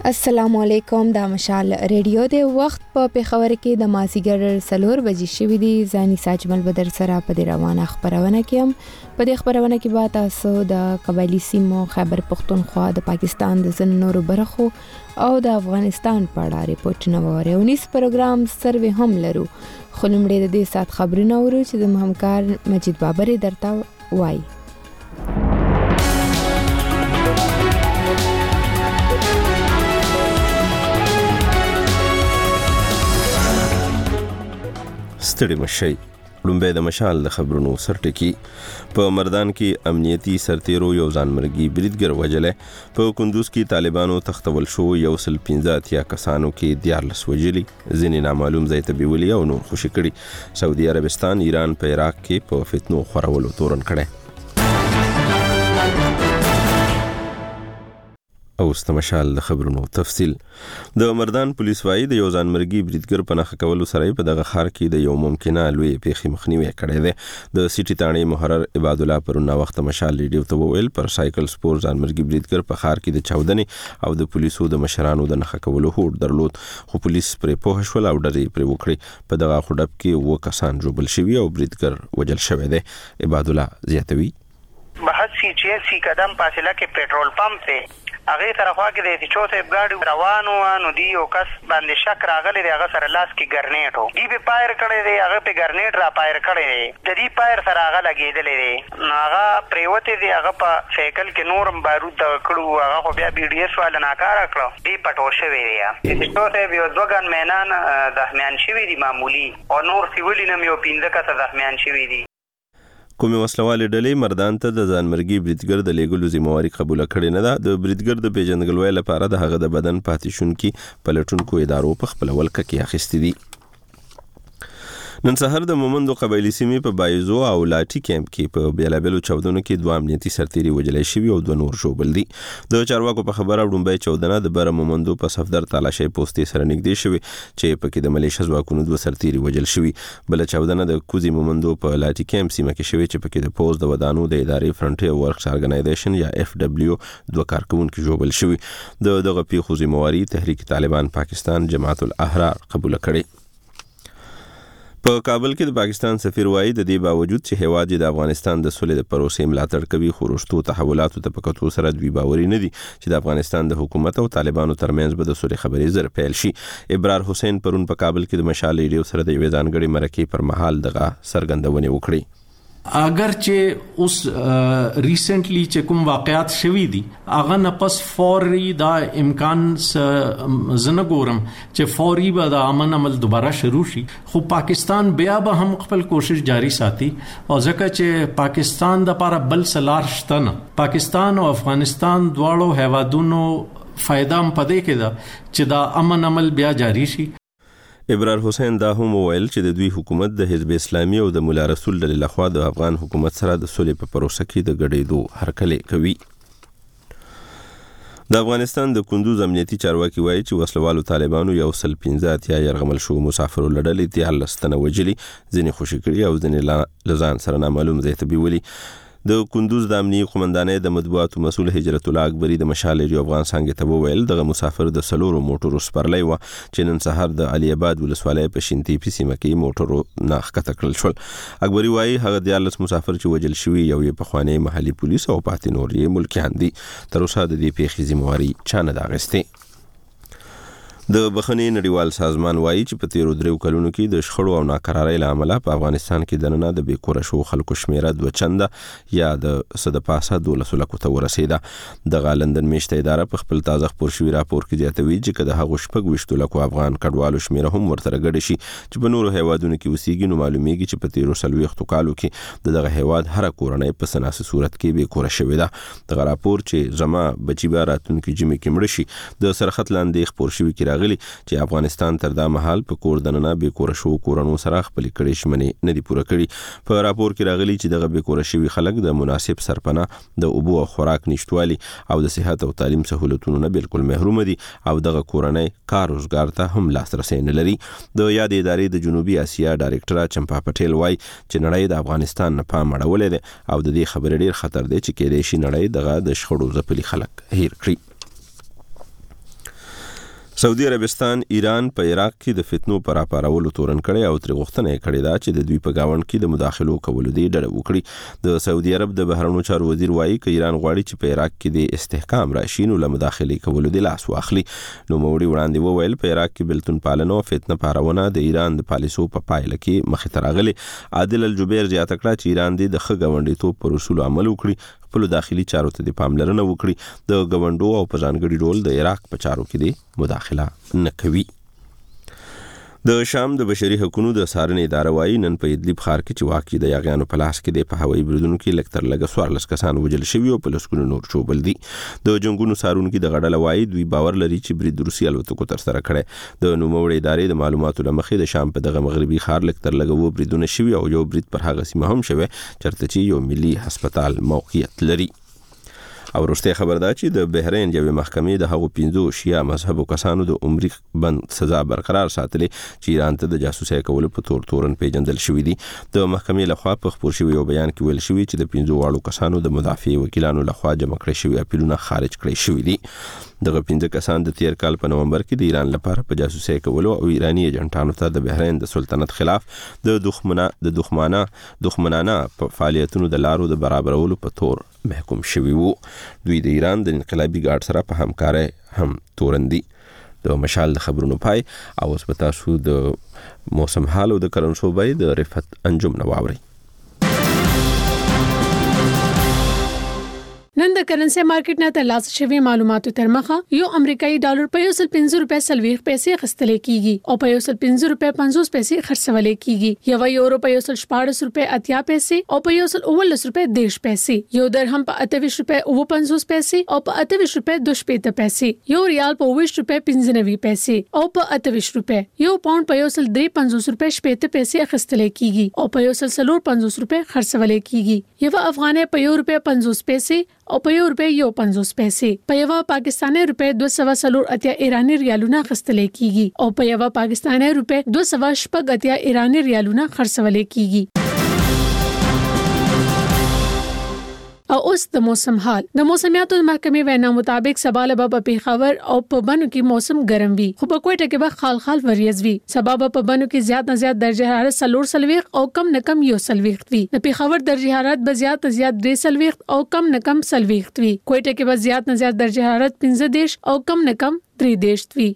السلام علیکم. دا مشال ریډیو د وخت په پیښور کې د مازیګر 4 بجې شوې دي. زاني ساجمل بدر سره په دې روانه خبرونه کې په دې خبرونه کې به تاسو د قبایلی سیمو خیبر پختونخوا د پاکستان د ځینو نورو برخو او د افغانستان په اړه ریپورتونه ووري. 19 پروګرام سروې هم لرو. خو لومړی د دې سات خبرونه ورو چې د همکار مجید بابر درته وایي. ستړي مشي. لومبه د مشال د خبرونو سرټکی. په مردان کې امنیتي سرتیرو یو ځانمرګي بریدګر وجلې. په کندوز کې طالبانو تختول شو 115 کسانو کې 14 وجلي، ځینې نامعلوم ځای ته بیولي او نور خوشي کړي. سعودي عربستان ایران په عراق کې په فتنو خورولو تورن کړي. او استمشال د خبرونو تفصیل. د مردان پولیس وايي د یو ځانمرګي بریدګر په نخښه کولو سره په دغه ښار کې د یو ممکنه لوی پیښې مخنیوي کړی دی. د سیټي تاڼې محرر عباد الله پرونه وخت مشال ریډیو ته وویل پر سایکل سپور ځانمرګي بریدګر په ښار کې د چاودنې او د پولیسو د مشرانو د نخښه کولو هوډ درلود، خو پولیس پرې پوه شول او ډزې پرې وکړې. په دغه خډب کې 2 کسان ژوبل شوي او بریدګر وجل شوی دی. عباد الله زیاتوي. بحث سی قدم فاصله کې پېټرول پمپ دی، هغه طرفه کې د چوثه ګاډي روانو نو دی او کس باندې شک راغلی دی، هغه سره لاس کې ګرنیټ وو، دی به پایر کړی دی، هغه په ګرنیټ را پایر کړی دی، د دې پایر سره هغه لګېدلی دی، نو هغه پریوته دی، هغه په سایکل کې نورم بارود کړو، هغه خو بیا بي ډي اس والا ناکاره کړو، دی پټو شوی دی. د چوثه یو دوه ګن مینان زخمیان شوي دي معمولی، او نور سیولي نم یو 15 کسه زخمیان شوي دي. کومې وسلوالې ډلې مردان ته د ځانمرګي بریدګر د لیږلو ذمہواري قبول کړې نه ده. د بریدګر د پیژندګلوۍ لپاره د هغه د بدن پاتې شونکي پلټونکو ادارو په خپل ولکه کې اخیستې دي. نن سحر د مومندو قبایلی سیمې په بایزو او لاټي کیمپ کې په بیلابلو چاودنو کې 2 امنیتي سرتیري وجلې شوي او 2 نور ژوبل دي. د چارواکو په خبره وړاندې چاودنه د بر مومندو په صفدر تالاشۍ پوسټې سره نږدې شوی چې په کې د ملیشیا ځواکونو 2 سرتیري وجل شوي. بل چاودنه د کوزي مومندو په لاټي کیمپ سیمه کې شوی چې په کې د پوز د ودانو د ادارې فرنټیر ورکس ارګنایزیشن یا FW 2 کارکونکو ژوبل شوي. دغه پیښو ذمہواري تحریک طالبان پاکستان جماعت الاحرار قبول کړي. په کابل کې د پاکستان سفیر وایي د دې باوجود چې هیواد د افغانستان د سولې د پروسې ملاتړ کوي، خو وروستو تحولاتو ته په کتو سره دوی باوري نه دي چې د افغانستان د حکومت او طالبانو ترمنځ به د سولې خبرې زر پیل شي. ابرار حسین پرون په کابل کې د مشال ریډیو سره د یوې ځانګړې مرکې پر مهال دغه څرګندونې وکړې. اگر چې اوس ریسنټلی چې کوم واقعات شوي دي هغه نه پس فوري دا امکان زنه ګورم چې فوري به د امن عمل دوباره شروع شي، خو پاکستان بیا به هم خپل کوشش جاری ساتي. او ځکه چې پاکستان د لپاره بل سلار شته نه، پاکستان او افغانستان دواړو هیوادونو فائدہ هم پدې کې ده چې دا امن عمل بیا جاری شي. ابرار حسین دا هم وویل چې د دوی حکومت د حزب اسلامي او د مولا رسول ډلې لخوا د افغان حکومت سره د سولې په پروسه کې د ګډېدو هرکلی کوي. د افغانستان د کندوز امنیتي چارواکي وایي چې وسلوالو طالبانو 115 يرغمل شو مسافرو لړلې 13 تنه وجلي، ځینې خوشي کړي او ځینې لزان سره نامعلوم ځای ته بیولي. د کندوز د امنیتي قومندانۍ د مطبوعاتو مسؤل هجرت الله اکبری د مشال ریډیو افغان څنګه ته وویل دغه مسافر د سلورو موټرو سپرلی و چې نن سحر د علي آباد ولسوالۍ په شینتي پی سیمه کې موټرو نه ښکته کړل شول. اکبری وایي هغه 14 مسافر چې وجل شوي یو یې پخوانی محلي پولیس او پاتې نور یې ملکیان دي. تر اوسه د دې پیښې ذمہواري چا نه ده اخیستې. د بخښنې نړیوال سازمان وایي چې په تیرو 3 کلونو کې د شخړو او ناکرارۍ له امله په افغانستان کې دننه د بیکوره شو خلکو شمیره 2 چنده یا د صد پاسه 12 لکو ته ورسېده. د لندن میشته اداره په خپل تازه خپور شوی راپور کې زیاتوي چې کله هغه 26 لکو افغان کډوالو شمیره هم ورته ګډ شي چې په نورو هیوادونو کې وسیږي، نو معلومیږي چې په تیرو 40 کالو کې دغه هیواد هر کورنۍ په سناسي صورت کې بیکوره شوی ده. دغه راپور چې زما بچی به راتونکو جمعې کې مړ شي د سرخط لاندې خپور شوی کې راغلی چې افغانستان تر دا مهال په کور دننه بیکوره شو کورونو سره خپل کړي شمنې نه دي پوره کړي. په راپور کې راغلي چې دغه بیکوره شوی خلک د مناسب سرپناه، د اوبو او خوراک نشټوالي او د صحت او تعلیم سہولتونو نه بالکل محروم دي او دغه کورنۍ کار روزګار ته هم لاسرسي نه لري. د یاد ادارې د جنوبي اسیا ډایرکټر چمپا پټیل وایي چې نړۍ د افغانستان نه پام اړولې ده او د دې خبرې ډیر خطر دی چې کېدای شي نړۍ دغه د شخړو ځپلي خلک هیر کړي. سعودي عربستان ایران په عراق کې د فتنو پر راپارولو تورن کړي او تر غوښتنه کړي دا چې د دوی په گاوند کې د مداخلو کولو دی ډډه وکړي. د سعودي عرب د بهرنیو چارو وزیر وایي چې ایران غواړي چې په عراق کې د استحکام راشي نو له مداخلې کولو دی لاس واخلي. نو موري وړاندې وویل په عراق کې بلتون پالنه او فتنه پارونه د ایران د پالیسو په پایله کې مخې ته راغلي. عادل الجبیر زیاته کړه چې ایران د ښه ګاونډیتوب پر اصول عمل وکړي، خپل داخلي چارو ته د پاملرنه وکړي، د ګاونډو او په ځانګړي ډول د عراق په چارو کې د مداخله نه کوي. د شام د بشري حقوقو د څارنې اداره وايي نن په ادلب ښار کې چې واقع د یاغیانو په لاس کې د په هوایي بریدونو کې لکتر لګ 14 کسان وژل شوي او په لسګونو نور چوبل دي. د جنگونو څارونکو د غړل وايي دوی باور لري چې برید روسي الوتکو تر سره کړي. د نوموړي ادارې د معلوماتو لمخې د شام په دغه مغربي ښار لکتر لګ وو بریدونه شوي او یو برید پر هغه سیمه هم شوی چرته چې یو ملي هسپتال موقعیت لري. او وروسته خبر ده چې د بحرین یوې محکمې د هغو 15 شیعه مذهبو کسانو د عمري بند سزا برقرار ساتلې چې ایران ته د جاسوسۍ کولو په تورن پیژندل شوی دي. د محکمې لخوا په خبر شوی یو بیان کې ویل شوی چې د 15 واړو کسانو د مدافع وکیلانو لخوا جمع کړی شوی اپیلونه خارج کړی شوی دي. دغه 15 کسان د تیر کال په نومبر کې د ایران لپاره په جاسوسۍ کولو او ایرانی ایجنټانو ته د بحرین د سلطنت خلاف د دښمنانه فعالیتونو د لارو د برابرولو په تور محکوم شوی وو. دوی د ایران د انقلابي ګارد سره په همکارۍ هم تورندي. د مشال د خبرونو پای او اوس په تاسو د موسم حال او د کرنسو بای د رفت انجم نواوري. نن د کرنسي مارکیټ نه ترلاسه شوی معلوماتو تر مخه یو امریکایي ډالر په 150 روپے 40 پیسې خستل کیږي او په 150 روپے 50 پیسې خرڅول کیږي. یو یورو په 114 روپے 80 پیسې او په 119 روپے 10 پیسې. یو درهم په 28 روپے 50 پیسې او په 28 روپے 2 پیسې. یو ریال په 20 روپے 95 پیسې او په 28 روپے. یو پاوند په 153 روپے 70 پیسې خستل کیږي او په 150 روپے خرڅول کیږي. یو افغانۍ په 1 روپے 50 پیسې او په 1 روپے 50 پیسې. په یو پاکستاني روپے 280 ایرانی ریالونه خستل کیږي او په یو پاکستاني روپے 280 ایرانی ریالونه خرڅول کیږي. او اوس د موسم حال. د موسمیاتو محکمې وینا مطابق سبا له په پیښور او په بنو کې موسم ګرم وي خو په کوټه کې به خال وریځ وي. سبا په بنو کې زیات نه زیات درجه حرارت 40 او کم نه کم 1 وي. د پیښور درجه حرارت به زیات نه زیات 3 او کم نه کم 40 وي. کوټه کې به زیات نه زیات درجه حرارت 15 او کم نه کم 3 وي.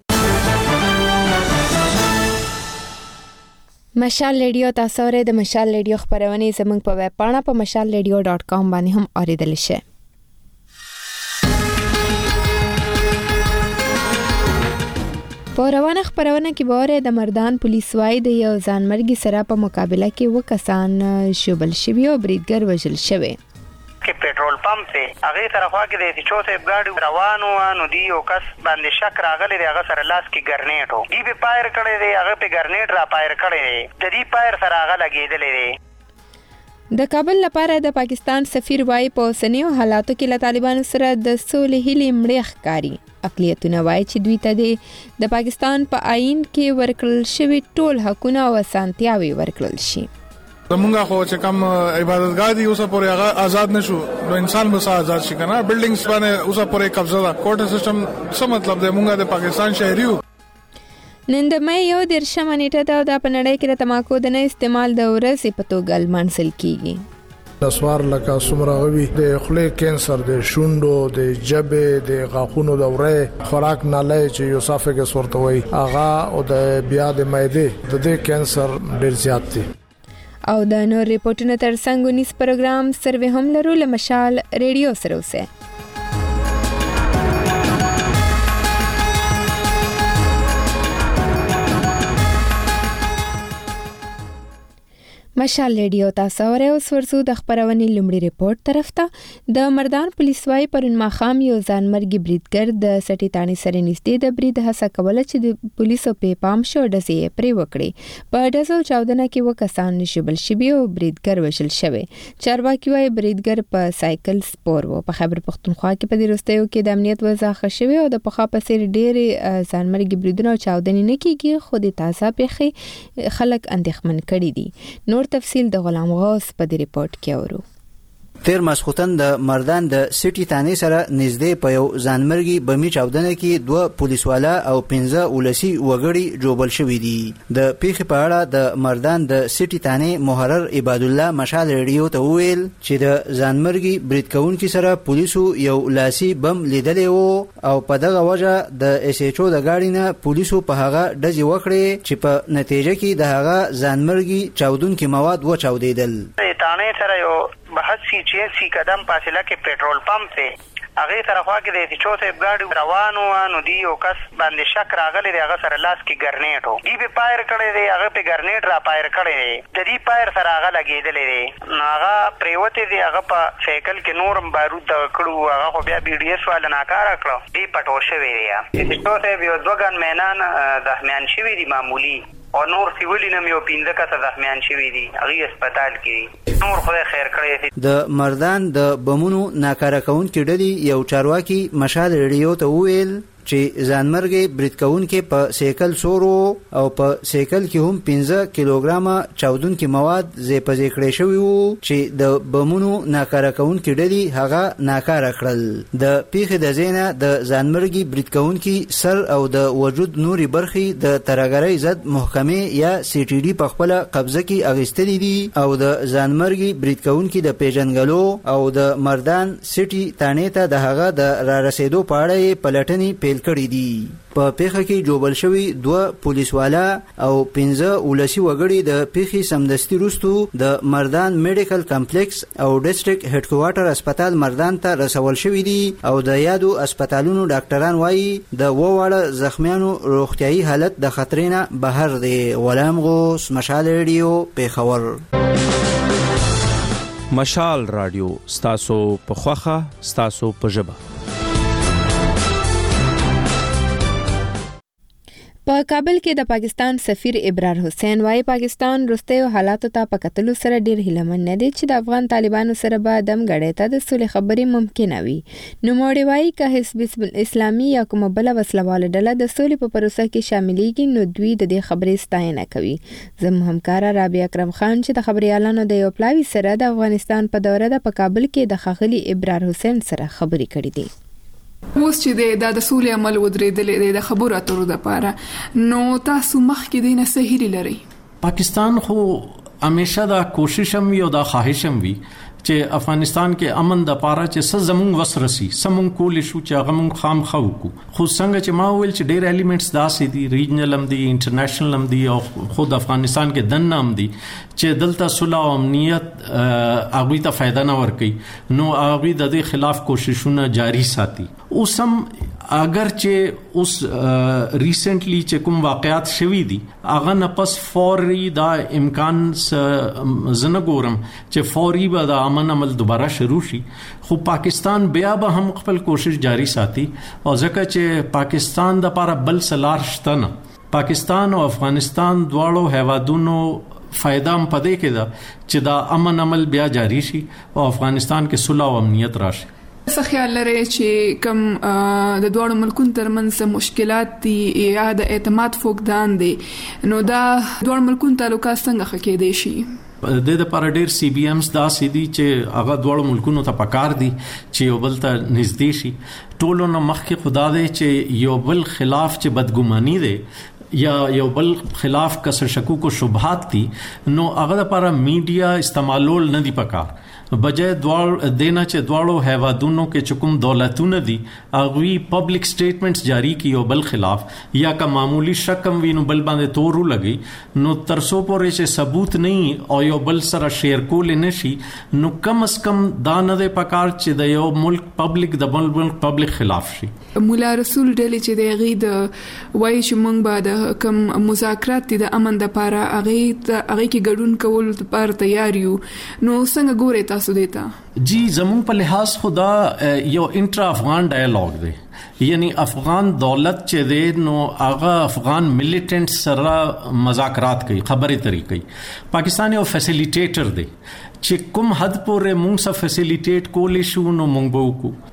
مشال ریډیو تاسو ورې د مشال ریډیو خبرونه زموږ په ویب پاڼه په mashalradio.com باندې هم اوریدل شئ. په روانه خبرونه کې به د مردان پولیس وايي د یو ځانمرګي سره په مقابله کې وکسان شوبل شوی او بریدګر وژل شوی. کې پېټرول پمپ ته هغه طرفه کې د چوته ګاډي روانو نو دی او کس باندې شک راغلی دی هغه سره لاس کې ګرنیټ دی په پایر کړی دی هغه په ګرنیټ را پایر کړی دی د دې پایر سره هغه لګیدلې دی. د کابل لپاره د پاکستان سفیر وايي په اوسنیو حالاتو کې له طالبانو سره د سولې هیلې مړې ښکاري. اقلیتونه وايي چې دوی ته د پاکستان په آئین کې ورکړل شوی ټول حقونه او اسانتیاوي ورکړل شي. زمونږه خو چې کوم عبادتګاه دي اوسه پورې هغه آزاد نشو نو انسان به آزاد شي کنه. بلډینګز باندې اوسه پورې قبضه ده. کوټه سیستم څه مطلب دی؟ مونږه د پاکستان شهري یو. نن د مې یو 13 نیټه ده او د پنړۍ کې د تماکو د نه استعمال د ورځې په توګه لمانځل کیږي. نسوار لکه سمراغوي د خولې کینسر د شونډو د جبې د غاښونو د ورې خوراک نالۍ چې یوسافګس ورته وي هغه او د بیا د معدې د دې کینسر ډیر زیات دي. او د نور ریپورتونو ترڅنګ ونیس پروګرام سروې هم لرو له مشال ریډیو سره اوسه. مشال ریډیو تاسو ورې اوس ورسو د خبرونې لومړی ریپورت طرف ته. د مردان پولیس وايي پرون ماښام یو ځانمرګي بریدګر د سټی تانی سره نږدې د برید هڅه کوله چې د پولیسو په پام شو ډزې پرې وکړي. په ډزو چاودنه کې وکسان شوبل شوي او بریدګر وژل شوی. چارواکي وايي بریدګر په سایکل سپور و. په خیبر پختونخوا کې په دې وروستیو کې د امنیت وضع ښه شوی او د پخوا په څیر ډېرې ځانمرګي بریدونه او چاودنې نه کیږي خو د تازه پیښې خلک اندېښمن کړي دي. نور تفصیل د غلام غوث په دې ریپورت کې اورو. تیر ماسخوتن د مردان د سټي تانې سره نږدې په یو ځانمرګي بمي چاودنه کې 2 پولیسوالا او 15 ولسی وګړي جوړبل شوې دي. د پیښې په اړه د مردان د سټي تانې محرر عباد الله مشال ریډیو ته ویل چې د ځانمرګي برید کوونکو سره پولیسو یو لاسي بم لیدلې وو او په دغه وجه د اس ایچ او د گاډي نه پولیسو په هغه ډزې وکړې چې په نتیجه کې د هغه ځانمرګي چاودونکو مواد وچاودیدل. تانې سره یو 82 قدم فاصله کې پېټرول پمپ ته هغه طرفا کې د چوثه ګاډي روانو نو دی یو کس باندې شک راغلی دی هغه سره لاس کې ګرنیټ وو دی به پایر کړی دی هغه په ګرنیټ را پایر کړی دی د دې پایر سره هغه لګیدلې دی هغه پریوته دی هغه په سایکل کې نورم بارود کړو هغه خو بیا بي ډي اس ولا ناکاره کړو دی پټو شوی دی د چوثه یو دوګان مینان زخمیان شوی دی معمولی او نور سیولی نم یو 15 کسه زخمیان شوی دي هغه هسپتال کې نور خدای خیر کړی. د مردان د بمونو ناکاره کونکي ډلې یو چارواکي مشال ریډیو ته ویل چې ځانمرګي برید کوونکي په سیکل سورو او په سیکل کې هم 15 کیلوګرام چاودونکي مواد زیپزې کړې شوی وو چې د بمونو ناکاره کونکي ډلې هغه ناکاره کړل. د پیښې د زینه د ځانمرګي برید کوونکي سر او د وجود نوري برخې د ترګرۍ ضد محکمه یا سی ټي ډي په خپل قبضه کې اغستلې دي او د ځانمرګي برید کوونکي د پیژنګلو او د مردان سټي تانې ته د هغه د را رسیدو په اړه پلټنې پیل کړی دي. په پیښه کې جوړبل شوی 2 پولیسوالا او 15 ولسی وګړي د پیښې سمدستي وروستو د مردان میډیکل کمپلیکس او ډیسټریکټ هډ کوارټر هسپتال مردان ته رسول شوی دي او د یادو هسپتالونو ډاکټران وایي د وواړه زخمیانو روغتيایي حالت د خطرینه بهر دی. غلام غوث مشال ریډیو پیښور. مشال رادیو ستاسو په خوخه ستاسو په ژبه. په کابل کې د پاکستان سفیر ابرار حسین وايي پاکستان وروستیو حالاتو ته په کتلو سره ډیر هیلمن نه دی چې د افغان طالبانو سره به دم غړې ته د سولې خبرې ممکنه وي. نو موړي وايي که حزب اسلامي یا کومه بل وسلواله ډله د سولې په پروسه کې شاملېږي نو دوی د دې خبرې ستاینه کوي. زموږ همکار رابعه اکرم خان چې د خبريالانو د یو پلاوي سره د افغانستان په دوره د کابل کې د خغلی ابرار حسین سره خبرې کړې دي. اوس چې د سولې عمل ودرېدلې د خبرو اترو لپاره نو تاسو مخکې د نه صحیح لري. پاکستان خو همیشه دا کوشش هم وی او دا خواهش هم وی چې افغانستان کې امن د پاره چې زمون وسرسي سمون کول شو چې هغه مون خام خو کو خو څنګه چې ما ویل چې ډېر الیمنټس داسې دي ریجنل هم دي انټرنیشنل هم دي او خود افغانستان کې دن نام دي چې دلته صلح او امنیت هغه ته فائدہ نه ورکي نو هغه د دې خلاف کوششونه جاری ساتي. اوسم اگر چې اوس ریسنټلی چې کوم واقعات شوي دي هغه نه پس فوري دا امکان زنه ګورم چې فوري به دا امن عمل دوباره شروع شي خو پاکستان بیا به هم خپل کوشش جاری ساتي او ځکه چې پاکستان د لپاره بل سلار شته نه. پاکستان او افغانستان دواړو هیوادونو فائدہ هم پدې کې ده چې دا امن عمل بیا جاری شي او افغانستان کې صلح او امنیت راشي. څه خیال لري چې کوم د دوه ملکونو ترمنځ مشکلات دي یا د اعتماد فقدان دي نو دا دوه ملکونو تعلقات څنګه ښه کېدای شي؟ د لپاره ډېر سی بي امز داسې دي چې هغه دوه ملکونو ته پکار دي چې یو بل ته نږدې شي. ټولو نه مخکې خدا دې چې یو بل خلاف چې بدګماني ده یا یو بل خلاف کسر شکوک او شبهات دي نو هغه لپاره میډیا استعمالول نه دي پکار بجای دوړ دینا چې دواړو هیوادونو کې چکم دولتونه دي اغوی پبلک سټیټمنټس جاری کیو بل خلاف یا کا معمولی شکم وینو بل باندې تورو لګي نو ترسو پورې چې ثبوت نه او یو بل سره شیر کول نه شي نو کم اس کم دا نه د پکار چې د یو ملک پبلک د بل ملک پبلک خلاف شي. مولا رسول ډلې چې د غي د وای چې مونږ به د کم مذاکرات دي د امن د لپاره هغه کې ګډون کول لپاره تیار یو نو څنګه ګورئ تاسو دیتا؟ جی زمون په لحاظ خدا یو انټرا افغان ډایالوګ دی یعنی افغان دولت چې دی نو هغه افغان ملیټنټ سره مذاکرات کوي خبرې طریقې پاکستان یو فیسیلیټیټر دی چې کوم حد پورې مونږ سره فیسیلیټیټ کولې شو نو مونږ به وکړو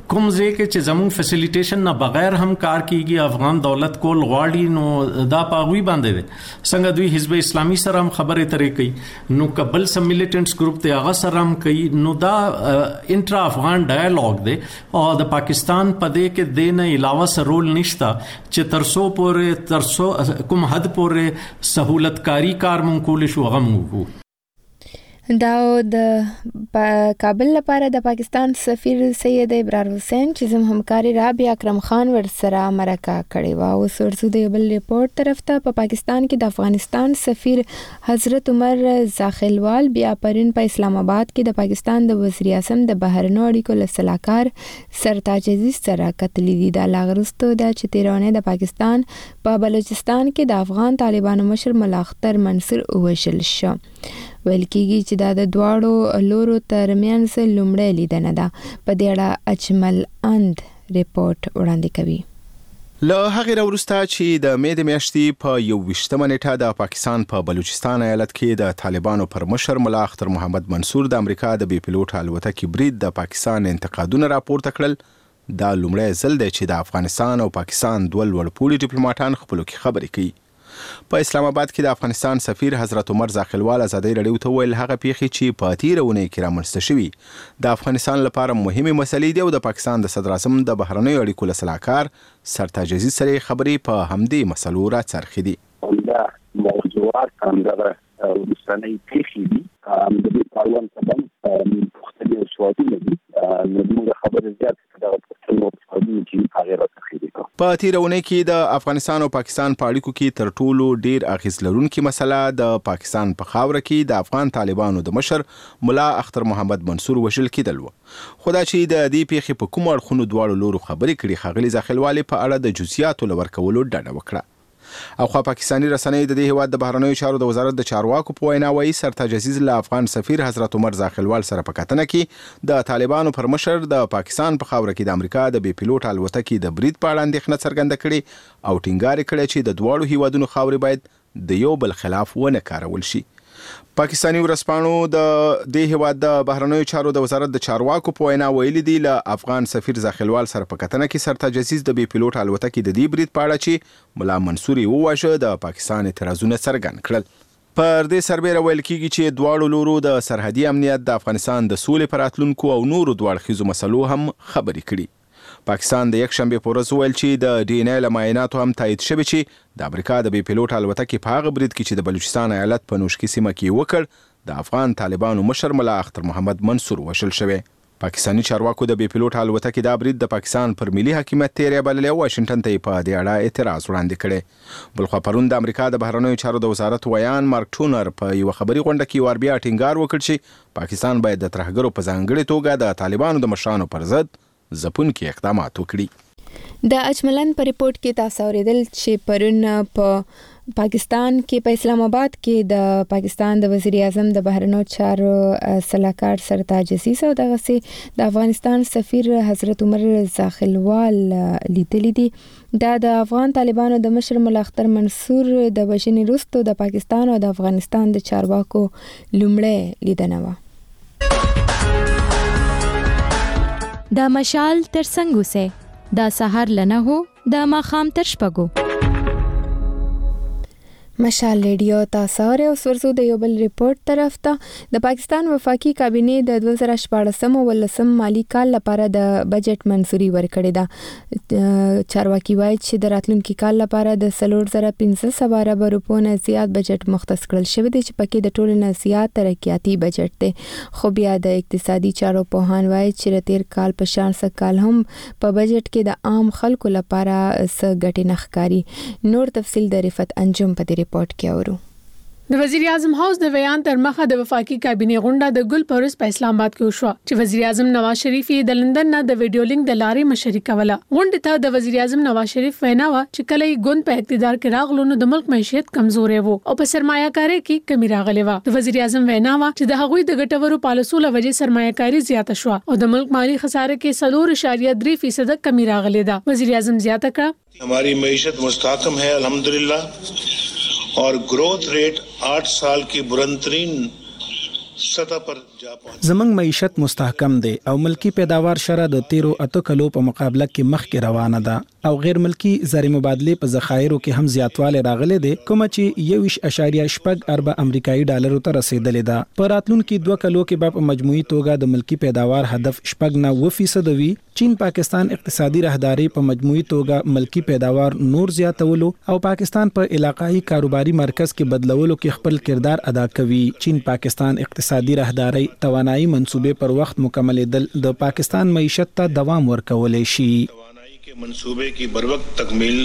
کوم ځکه چې زموږ فیسیلیټیشن نه بغیر هم کار کیږي افغان دولت کول غواړي نو دا پاغوي باندې دي څنګه دوی حزب اسلامي سره هم خبرې ترې کوي نو قبل سم میلیټنټس گروپ ته هغه سره هم کوي نو دا انټرا افغان ډایالوګ دی او د پاکستان په دې کې د نه علاوه سره رول نشته چې ترسو کوم حد پورې سہولتکاری کار مونږ کول شو هغه مونږ دا د کابل لپاره د پاکستان سفیر سید ابرار حسین چې زم همکاري رابعه اکرم خان ور سره مرکه کړې و او ورسو د بل ریپورت طرف ته په پاکستان کې د افغانستان سفیر حضرت عمر زاخلوال بیا پرین په اسلام آباد کې د پاکستان د وزیر اعظم د بهرنیو اړیکو لسلاکار سرتاج عزیز سره کتلې دي د لاغرستو د چتیرونه د پاکستان په بلوچستان کې د افغان طالبانو مشر ملا اختر منصور وشل شو ویل کېږي چې دا د دواړو لورو ترمنځ لومړی لیدنه ده په دې اړه اجمل اند ریپورت وړاندې کوي له هغې راوروسته چې د مې د میاشتې په 21مه نیټه د پاکستان په بلوچستان ایالت کې د طالبانو پر مشر ملا اختر محمد منصور د امریکا د بي پيلوټ الوتکې برید د پاکستان انتقادونه راپورته کړل دا لومړی ځل دی چې د افغانستان او پاکستان دوه لوړپوړي ډیپلوماټان خپلو کې خبرې کوي په اسلام آباد کې د افغانستان سفیر حضرت عمر زاخلوال ازادي رادیو ته ویل هغه پیښې چې په تیرونه کې رامنځته شوي د افغانستان لپاره مهمه مسلې دي او د پاکستان د صدر اعظم د بهرنیو اړیکو لسلاکار سرتاج عزیز سره خبرې په همدې مسلو راڅرخي دي دا موضوعات همدغه وسنۍ پیښې دي د دې پاروان په مختلفو سوالونو دي نو خبره زیاته دا په تیرونه کې د افغانستان او پاکستان په اړیکو کې تر ټولو ډیر اغیز لرونکي مسله د پاکستان په خاوره کې د افغان طالبانو د مشر ملا اختر محمد منصور وشل کېدل و خو دا چې د دې پیښې په کوم اړخونو دواړو لورو خبرې کړي خغلی زاخلوالي په اړه د جزئیاتو لور کولو ډډه وکړه او خو پاکستاني رسنۍ د دې هواد د بهرنیو چارو د وزارت د چارواکو په وینا وایي سرتاج عزیز له افغان سفیر حضرت عمر زاخلوال سره په کتنه کې د طالبانو پر مشر د پاکستان په خاوره کې د امریکا د بي پيلوټ الوتکې د برید په اړه اندېښنه څرګنده کړې او ټینګار کړی چې د دواړو هیوادونو خاورې باید د یو بل خلاف ونه کارول شي پاکستاني ورسپانو د دې هواد د بهرنیو چارو د وزارت د چارواکو په وینا ویلي دي له افغان سفیر زاخلوال سره په کتنه کې سرتاج عزیز د بي پيلوټ الوتکې د دې برید په اړه چې ملا منصور وواژه د پاکستان اعتراضونه څرګند کړل پر دې سربېره ویل کېږي چې دواړو لورو د سرحدي امنیت د افغانستان د سولې پر راتلونکو او نورو دواړخیزو مسلو هم خبرې کړي پاکستان د یک شنبه په ورځ ویل چې د ډي ان ای معایناتو هم تایید شوی چې د امریکا د بي پيلوټ الوتکې په هغه برید کې چې د بلوچستان ایالت په نوشکی سیمه کې وکړ د افغان طالبانو مشر ملا اختر محمد منصور وشل شوی پاکستاني چارواکو د بي پيلوټ الوتکې د برید د پاکستان پر ملي حاکمیت تیرې بللې واشنگټن ته په دې اړه اعتراض وړاندې کړي بلخو پرون د امریکا د بهرنیو چارو د وزارت ویان مارک ټونر په یو خبري غونډه کې وربیا ټینګار وکړ چې پاکستان باید د ترهګرو په ځانګړي توګه د طالبانو د مشرانو پر ضد ځپونکي اقدامات وکړي د اجملن په ریپورت کې تاسو اوریدل چې پرون په پاکستان کې په اسلام آباد کې د پاکستان د وزیر اعظم د بهرنیو چارو سلاکار سرتاج عزیز او دغه سي د افغانستان سفیر حضرت عمر زاخلوال لیدل دي د افغان طالبانو د مشر ملا اختر منصور د بشنی روستو د پاکستان او د افغانستان د چارواکو لومړی لیدنه و د مشال تر څنګه سه د سحر لنه هو د ماخام تر شپګو مشال ریډیو تاسو او ورسو د یو بل ریپورت طرف ته د پاکستان وفاقي کابینه د 2014 ولسم مالی کال لپاره د بجټ منزوري ورکړې ده چارواکي وایي چې د راتلونکي کال لپاره د 3500 ارب روپو نه زیات بجټ مختص کړل شوی دی چې پکې د ټولو نه زیات ترقیاتي بجټ دی خو بیا د اقتصادي چارو پوهان وایي چې تیر کال په شان سره کال هم په بجټ کې د عام خلکو لپاره څه ګټې نخکاری نور تفصیل د رفت انجم په रिपोर्ट किया ورو د وزیر اعظم هاوس د بیان تر مخه د وفاقي کابینه غونډه د ګل پرس په اسلام آباد کې وشو چې وزیر اعظم نواز شریف د لندن نه د ویډیو لینک د لارې مشرک ولا غونډه ته د وزیر اعظم نواز شریف وینا وا چې کله یې ګوند په اقتدار کې راغلو نو د ملک معیشت کمزورې وو او په سرمایه کاری کې کمی راغلې و د وزیر اعظم وینا وا چې د هغوی د ګټورو پالیسو له وجې سرمایه کاری زیاته شو او د ملک مالی خساره کې 4.3% کمی راغلې ده وزیر اعظم زیاته کړه हमारी मईशत मुस्तहकम है अल्हम्दुलिल्लाह और ग्रोथ रेट 8 साल की बुलंदतरीन सतह पर जा पहुंचे। زمنګ معیشت مستحکم دی او ملکی پیداوار شره د 13 کلو په مقابله کې مخکې روانه ده او غیر ملکی زر مبادله په ذخایرو کې هم زیاتواله راغلي دي کوم چې 1.8 ارب امریکایي ډالرو ته رسیدلې ده په راتلونکو 2 کلو کې په مجموعي توګه د ملکی پیداوار هدف 0.9% وي چین پاکستان اقتصادي راهداري په مجموعي توګه ملکی پیداوار نور زیاتولو او پاکستان په علاقائی کاروباري مرکز کې بدلولو کې خپل کردار ادا کوي چین پاکستان اقتصادي راهداري توانایي منصوبې پر وخت مکملېدل د پاکستان معیشت ته دوام ورکولای شي के मंसूबे की बरवक्त तकमील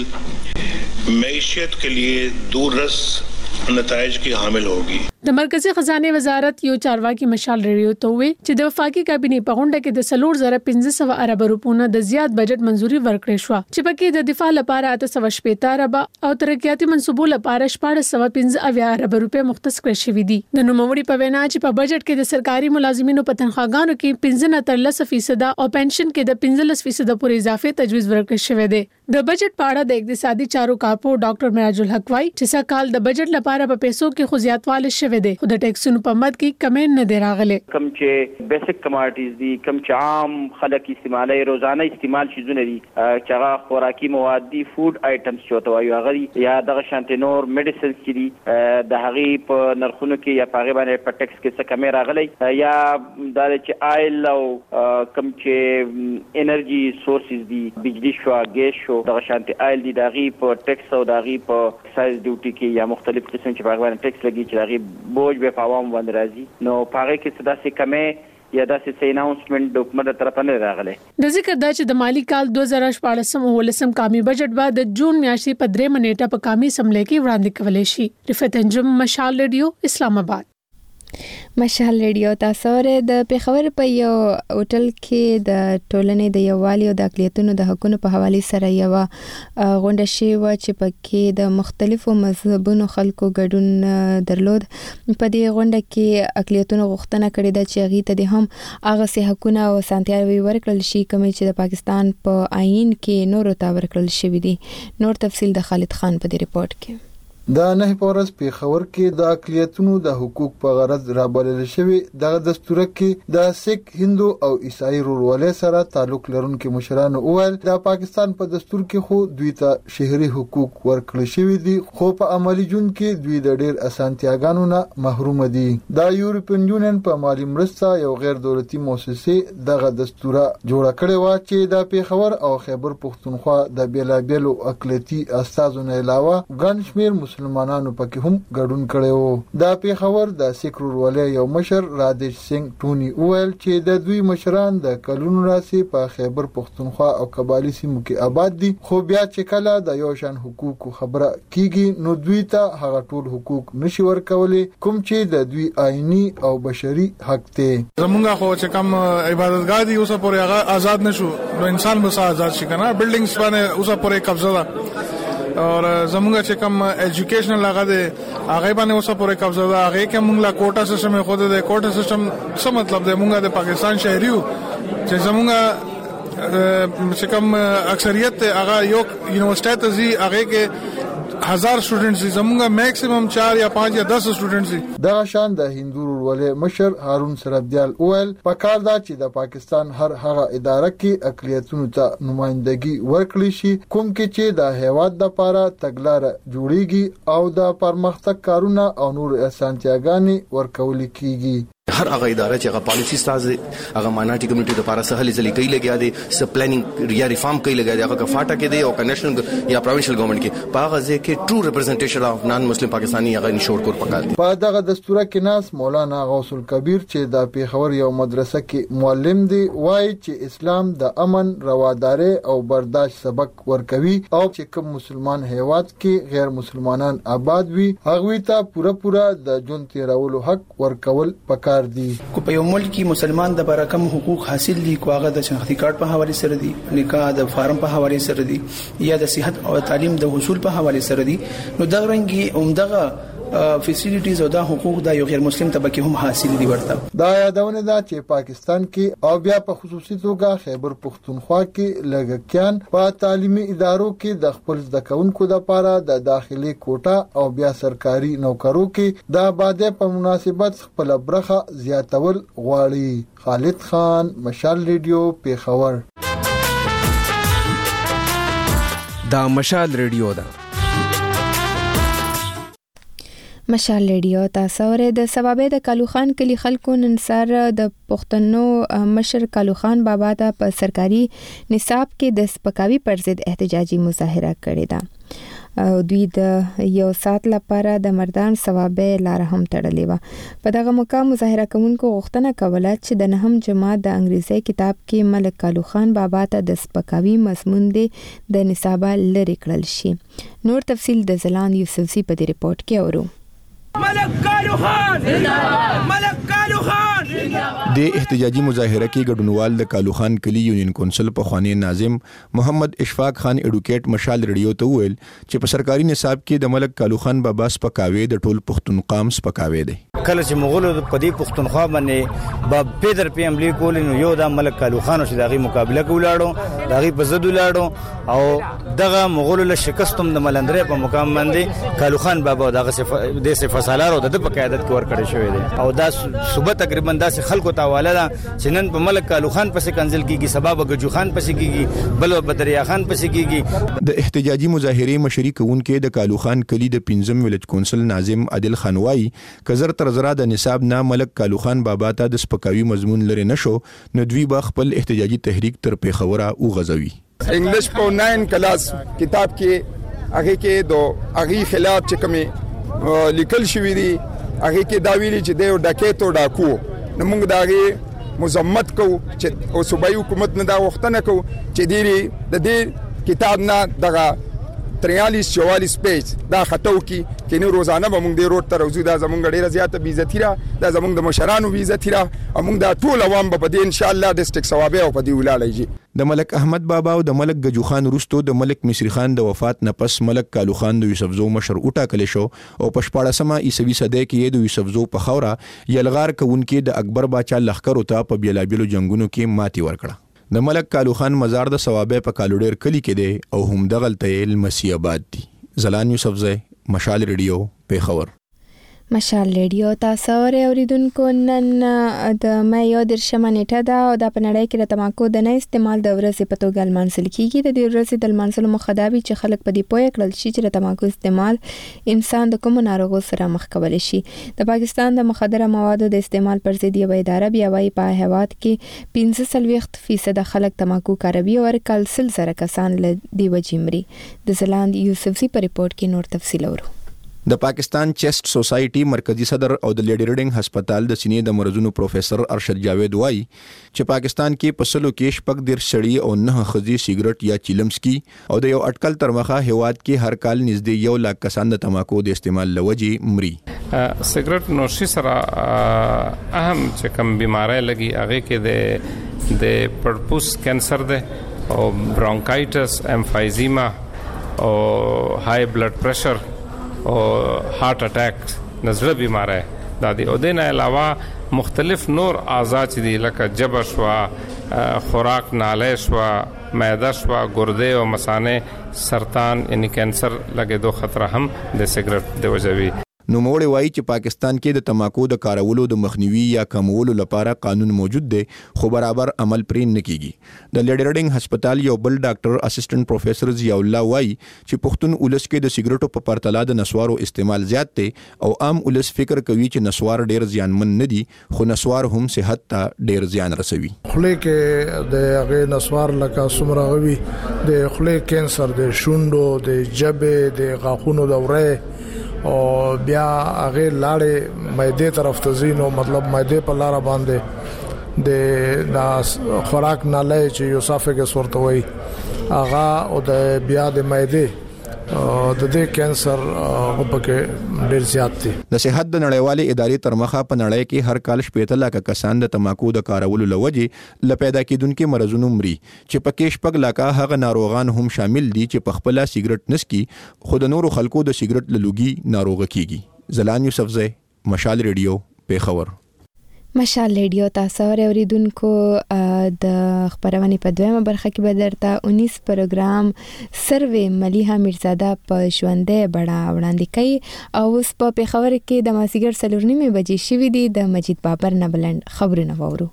मईशत के लिए दूररस नताइज की हामिल होगी। د مرکزی خزانه وزارت یو چارواکي مشال ریډیو ته وی چې د وفاقي کابینه په غونډه کې د 3,1500 ارب روپونه د زیات بجټ منزوري ورکړې شو چې پکې د دفاع لپاره 870 ارب او ترقیاتي منصوبو لپاره 415 ارب روپے مختص کړل شوې دي د نوموړي په وینا چې په بجټ کې د سرکاري ملازمینو په تنخواګانو کې 15% او پنشن کې د 15% پورې اضافه تجویز ورکړل شوې ده د بجټ په اړه د اقتصادي چارو کارپو ډاکټر میراج الحق وايي چې سکهال د بجټ لپاره په پیسو کې خو زیاتواله شوې ده خو د ټیکسونو په مد کې کمې نه دی راغلي کم چې بیسیک کماډیز دي کم چې عام خلک استعمالي روزانه استعمال شیزونه دي چې هغه خوراکي مواد دي فود آیټمز چوته وایي هغه یا دغه شانتي نور میډیسنز چې دي د هغه په نرخونو کې یا په باندې په ټیکس کې څه کمې راغلي یا د چې آیل او کم چې انرژي سورسز دي بجلی شو ګیس شو دغه شانتي آیل دي دغه په ټیکس او دغه په اکسایز ډیوټي کې یا مختلف قسم چې په باندې ټیکس لګي چې دغه بوج به فاوام باندې راځي نو پاره کې څه داسې کمې یا داسې څه اناونسمنت د حکومت طرفه نه راغله د ذکر دا چې د مالی کال 2014 قامي بجټ بعد د جون میاشتې په 3 منېټه په قامي سملې کې وړاندې کولې شي رفعت انجم مشال ریډیو اسلام آباد مشال ریډیو تاسو ورته د پیښور په یو هوټل کې د ټولنې د یووالي او د اقلیتونو د حقوقو په حواله سره یو غونډه شوه چې پکې د مختلفو مذهبونو خلکو ګډون درلود په دې غونډه کې اقلیتونو غوښتنه کړې ده چې هغه ته هم هغه سه حقوقونه او سانتیاوي ورکړل شي کوم چې د پاکستان په آئین کې نور ته ورکړل شوی دي نور تفصیل د خالد خان په دې ریپورت کې د نه پورس پیښور کې د اقلیتونو د حقوق په غرض رابلل شوی د دستور کې د سیک هندو او عیسائی ورولې سره تعلق لرونکو مشرانو اول د پاکستان په دستور کې خو دوی ته شهري حقوق ورکړل شوی دي خو په عملی جون کې دوی د ډېر اسانتیاګانو نه محروم دي د یورپین یونین په مالی مرسته یو غیر دولتي مؤسسه دغه دستور جوړ کړی و چې د پیښور او خیبر پښتونخوا د بیلابیلو اقلیتي استادونو علاوه ګڼ شمېر مسلمانانو پکې هم ګډون کړي د پیښور د سیکرور ولې یو مشر رادیش سنگ ټونی ویل چې د دوی مشران د کلونو راسي په خیبر پښتونخوا او قبایلی سیمو کې آباد دي خو بیا چې کله د یو شان حقوقو خبره کیږي نو دوی ته هغه ټول حقوق نشي ورکولای کوم چې د دوی آئینی او بشري حق ته زمونږ خو چې کوم عبادتګاه دي اوسه پورې هغه آزاد نشو نو انسان به آزاد شي کنه بلډینګز باندې اوسه پورې قبضه ده اور زمونږ چې کوم ایجوکیشنل هغه دی هغه باندې اوسه پورې قبضه ده هغه کې موږ لا کوټا سیستم خو د کوټا سیستم څه مطلب دی موږ د پاکستان شهریو چې زمونږ چې کوم اکثریت هغه یو یونیورسيټي ته زی هغه کې 1000 سټوډنټس زمونږه میکسیمم 4 یا 5 یا 10 سټوډنټس دا شان د هندو ورولې مشر هارون سربدیال اول په کار دا چې د پاکستان هر هغه اداره کې اقلیتونو ته نمائندګي ورکړي شي کوم کې چې د هیواد د لپاره تګلارې جوړیږي او د پرمختګ کارونه او نور اسانتیاګانې ورکول کیږي هر هغه اداره چې هغه پالیسی ساز هغه ماینورټي کمیونټي لپاره سهل ځلې کوي لګیا دي س پلانینګ یا ریفارم کوي لګیا دي هغه فاټا کې دی او نېشنل یا پروینشل ګورنمنت کې په هغه ځای کې ټرو ریپرزنټیشن اف نان مسلم پاکستاني هغه انشور کول پکار دي په دغه دستور کې ناس مولانا غوث الکبیر چې د پیښور یو مدرسه کې معلم دی وایي چې اسلام د امن رواداري او برداشت سبق ورکوي او چې کوم مسلمان هیواد کې غیر مسلمانان آباد وي هغه ته پوره د جون تیرولو حق ورکول پکار کو په یو ملک کې مسلمان د برکم حقوق حاصل دي کوغه د شناختی کارت په حواله سره دي نکاح د فارم په حواله سره دي یا د صحت او تعلیم د حصول په حواله سره دي نو دا رنګي عمدغه فیسیلیټیز او دا حقوق د یو غیر مسلم طبقه هم حاصل دي ورته. دا یادونه ده چې پاکستان کې او بیا په خصوصي توګه خیبر پختونخوا کې لږکیان په تعلیمي ادارو کې د خپل زده کوونکو لپاره د داخلي کوټه او بیا سرکاري نوکرو کې د آبادی په مناسبت خپل برخه زیاتول غواړي. خالد خان، مشال ریډیو، پیښور. دا مشال ریډیو ده. مشال ریډیو تاسو ورې د سبابې د کالو خان کلی خلکو نن سره د پښتنو مشر کالو خان بابا ته په سرکاري نصاب کې د سپکاوي پر ضد احتجاجي مظاهره کړې ده. دوی د یو سات لپاره د مردان سوابې لار هم تړلې و. په دغه موقع مظاهره کوونکو غوښتنه کوله چې د 9م جماعت د انګریزي کتاب کې ملک کالو خان بابا ته د سپکاوي مضمون دی د نصابه لري کړل شي. نور تفصیل د زلاند یوسفزي په دې ریپورت کې اورو. ملک کالو خان زنده‌باد، ملک کالو خان زنده‌باد. د احتجاجي مظاهره کې ګډونوال د کالو خان کلی یونین کونسل په خوانی ناظم محمد اشفاق خان اډوکیټ مشال ریډیو ته ویل چې په سرکاري نصاب کې د ملک کالو خان بابا سپکاوي د ټول پښتون قام سپکاوي دی. کله چې مغولو په دې پښتونخوا باندې باب پیدر پی عملی کول نو یو د ملک کالو خان چې دغه مقابله کولاړو دغه په زد ولاړو او دغه مغولو له شکستم د ملندرې په مقام باندې کالو خان بابا دغه د سالارو د په قیادت کې ور کړی شوی دی او دا صوبه تقریبا داسې خلکو ته حواله ده چې نن په ملک کالو خان پسې کنزل کیږي، سبب گجو خان پسې کیږي، بل بدریا خان پسې کیږي. د احتجاجي مظاهره مشري کوونکې د کالو خان کلی د 5م ویلج کونسل ناظم عادل خان وای کزر تر زرا د نصاب نه ملک کالو خان بابا ته د سپکاوي مضمون لري نشو نو دوی با خپل احتجاجي تحریک تر پیښوره او غزوي. انګلیش په 9 کلاس کتاب کې هغه کې دو هغه خلاف چې کومه لیکل شوی دی هغه کې دا ویلي چې د ډاکېتو ډاکو نو موږ داغه مزمت کو چې او صوبایي حکومت نه دا وختنه کو چې د دې کتاب نه دغه 43-44 پیج دا خطو کې کینه روزانه به موږ د روټ تر وځو دا زمونږ ډیره زیاته بیزتی را دا زمونږ د مشرانو بیزتی را موږ دا ټول عوام په دې ان شاء الله د ډیسټریکټ ثوابه او په دې ولاړی. د ملک احمد بابا او د ملک گجو خان رستو د ملک مصری خان د وفات نه پس ملک کالو خان د یوسفزو مشر وټاکل شو او په 14مه عیسوي صدې کې د یوسفزو په خوره یلغار کوونکې د اکبر باچا لخر ته په بیلابیلو جنگونو کې ماتي ورکړه. د ملک کالو خان مزار د ثوابه په کالوډیر کلی کې دی او هم دغلته المسی آباد دی. زلان یوسفزی، مشال ریډیو، پیښور. مشال ریډیو تاسو اوریدونکو نن د مې یو درشمه نیټه ده او د پنړای کې د تماکو د نه استعمال د ورځې په توګه لمانځل کیږي. د دې ورځې د لمانځلو مخدابي چې خلک په دې پوهه کړل شي چې د تماکو استعمال انسان د کوم ناروغو سره مخ کولی شي. د پاکستان د مخدره موادو د استعمال پر ضد یو اداره بیا وايي په هیواد کې 45% خلک تماکو کاروي او کال سل زره کسان له دې وجمري. د زلاند یوسفزي په ریپورت کې نور تفصیل اورو. د پاکستان چیسټ سوسایټي مرکزی صدر او د لیډی ریډینګ هسپتال د سینې د مرزونو پروفیسور ارشد جاوید وای چې پاکستان کې پسلو کې شپږ ډیر سړی او 9 خزي سیګریټ یا چیلمسکی او د یو اٹکل تر مخه هیواد کې هر کال نږدې 1 لک کسان د تماکو د استعمال لوجي مري. سیګریټ نوشي سره اهم چې کوم بیماری لګي هغه کې د پړپوس کینسر ده او برونکایټس، امفایزیما او های بلډ پریشر او هارت اٹیک نزله بیماری دا دي. او دین علاوه مختلف نور اعضاء چې دي لکه جبر شوا، خوراک ناله شوا، معده شوا، ګرده او مثانه، سرطان یعنی کینسر لګېدو خطر هم د سیګریټ د وجوي. نو موړي وایي چې پاکستان کې د تماکو د کارولو د مخنیوي یا کمولو لپاره قانون موجود دی خو برابر عمل پرې نه کیږي. د لیډی ریډینګ هسپتال یو بل ډاکټر اسسټنټ پروفیسور ضیاء الله وایي چې پښتون ولس کې د سیګریټو په پرتله د نسوارو استعمال زیات دی او عام ولس فکر کوي چې نسوار ډیر زیانمن نه دي خو نسوار هم صحت ته ډیر زیان رسوي. خله کې د هغه نسوار لکه سمره غوي د خله کینسر، د شونډو، د جبه، د غاښونو د وره او بیا هغه لاړې معده طرف ته زینو مطلب معده په لار باندې د خوراک ناله چې یوسافګس ورته وای هغه او د بیا د معده د دې کینسر په ډیر زیات دي. د صحت د نړیوالې ادارې تر مخه په نړۍ کې هر کال 15 لک کسان د تماکو د کارولو لوجه لپیدا کیدونکو مرزونو مري چې پکې شپږ لک هغه ناروغان هم شامل دي چې په خپل سیګریټ نسکي خود نورو خلکو د سیګریټ لږی ناروغ کیږي. زلان یوسفزئی، مشال ریډیو، پیښور. مشال ریډیو تاسو اوریدونکو د خبرونه په دویمه برخه کې به درته 19 پروګرام سروې ملیحه میرزاده په ژوندې بڑا وړاندې کوي او اوس په پیښور کې د مازیګر 4:30 بجې شوې دي. د مجید بابر نه بلند خبرونه وورو.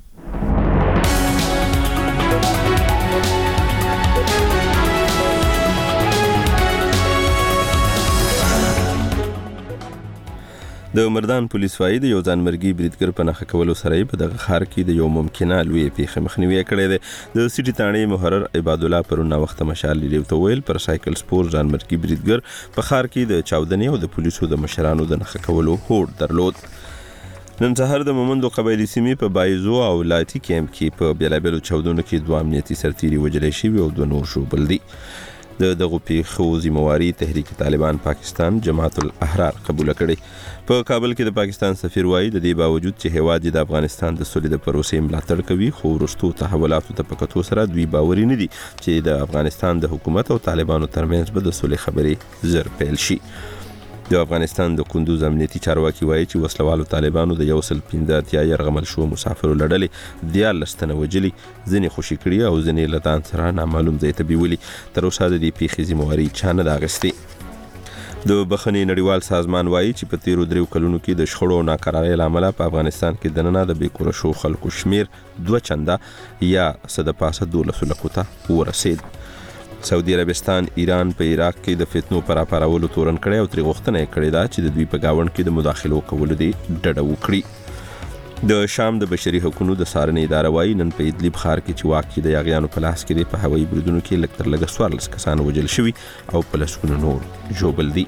د مردان پولیس وايي د یو ځانمرګي بریدګر په نخښه کولو سره په دغه ښار کې د یو ممکنه لوی پیښه مخنیوي کړې ده. د سټي تانړې محرر عباد الله پرونه وخت مشال لیدو ته ویل پر سایکل سپور ځانمرګي بریدګر په ښار کې د چاودنې او د پولیسو د مشرانو د نخښه کولو هوډ درلود. نن سهار د مومندو قبایلی سیمې په بایزو او لاتی کیمپ کې په بیلابلو چاودنو کې 2 امنیتي سرتیري وژل شوي او 2 نور شوبل دي. دغه پیښو ذمہواری تحریک طالبان پاکستان جماعت الاحرار قبول کړي. په کابل کې د پاکستان سفیر وایي د دې باوجود چې هیواد د افغانستان د سولې د پروسې ملاتړ کوي خو وروستو تحولاتو ته په کتو سره دوی باوري نه دي چې د افغانستان د حکومت او طالبانو ترمنځ به د سولې خبرې زر پیل شي. د افغانستان د کندوز امنیتي چارواکي وایي چې وسلوالو طالبانو د 115 يرغمل شو مسافرو لړلې 14 تنه وجلي، ځنې خوشي کړي او ځنې لدان سره نامعلوم ځای ته بیولي. تر اوسه د دې پیښې ذمہواری چا نه ده اخیستې. د بخښنې نړیوال سازمان وایي چې په تیرو 3 کلونو کې د شخړو او ناکرارۍ لامل په افغانستان کې دننه د بیکوره شو خلکو شمیر 2 چنده یا صد پاسه 12 لکو ته ورسید. سعودي عربستان ایران په عراق کې د فتنو پر اپارولو تورن کړي او تر غوښتنه کړي دا چې د دوی په گاوند کې د مداخلو کولو دی ډډه وکړي. د شام د بشري حقوقو د څارنې اداره وايي نن په ادلب ښار کې چې واقع د یاغیانو په لاس کې په هوایي بریدونو کې لږ تر لږه 14 کسان وژل شوي او په لسګونو نور ژوبل دي.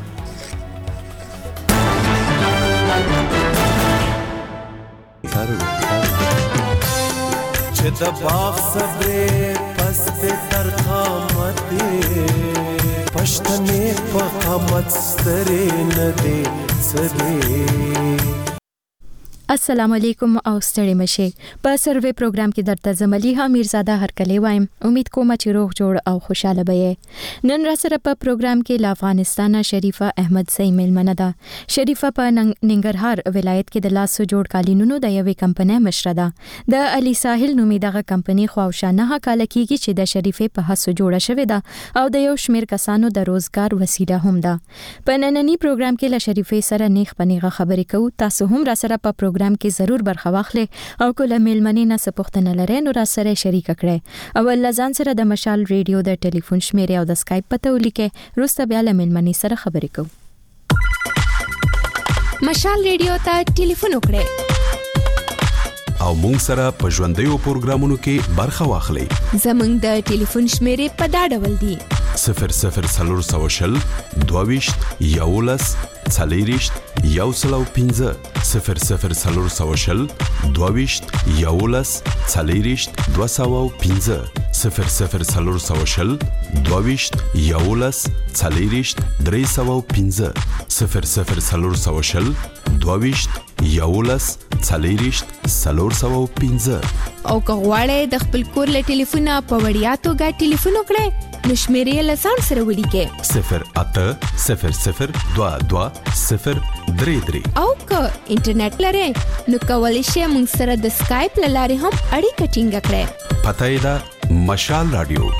چې د باغ صبرې پس به تر قامتې پښتنې په قامت سترې نه دي سدي. السلام علیکم او ستړي مشه. په سروې پروګرام کې درته زملیحه میرزاده هرکلی وایم. امید کوم چې روغ جوړ او خوشاله به. نن را سره په پروګرام کې له افغانستان شریفه احمد زئی میلمنه ده. شریفه په ننګرهار ولایت کې د لاسو جوړ قالینونو د یوې کمپنۍ مشره ده. د علي ساحل نومي دغه کمپنۍ خواوشانه کال کېږي چې د شریفه په هڅو جوړه شوې ده او د یو شمیر کسانو د روزګار وسیله هم ده. په نننی پروګرام کې له شریفه سره نیغ پنیغه خبرې کوو. تاسو هم را سره په پروګرام کې ضرور برخه واخلئ او کله میلمنې نه څه پوښتنه لرئ نو را سره شریک کړئ او لزان سره د مشال ریډیو د ټلیفون شمیره او د اسکایپ پته ولیکئ. وروسته بیا له میلمنې سره خبرې کوو. مشال ریډیو ته ټلیفون وکړئ او مونږ سره په ژوندیو پروګرامونو کې برخه واخلئ. زمونږ د ټلیفون شمیره په دا ډول دی 0040 22 11 40 105 0040 22 11 40 205 0040 22 11 40 305 0040 22 11 40 305. او کغواړی د خپل کور له ټلیفونه په وړیا توګه ټلیفون وکړئ نو شمیرې له ځان سره ولیکئ 0800 22 033 او که انټرنیټ لرئ نو کولی شئ موږ سره د اسکایپ له لارې هم اړیکه ټینګه کړئ. پته یې ده مشال رادیو.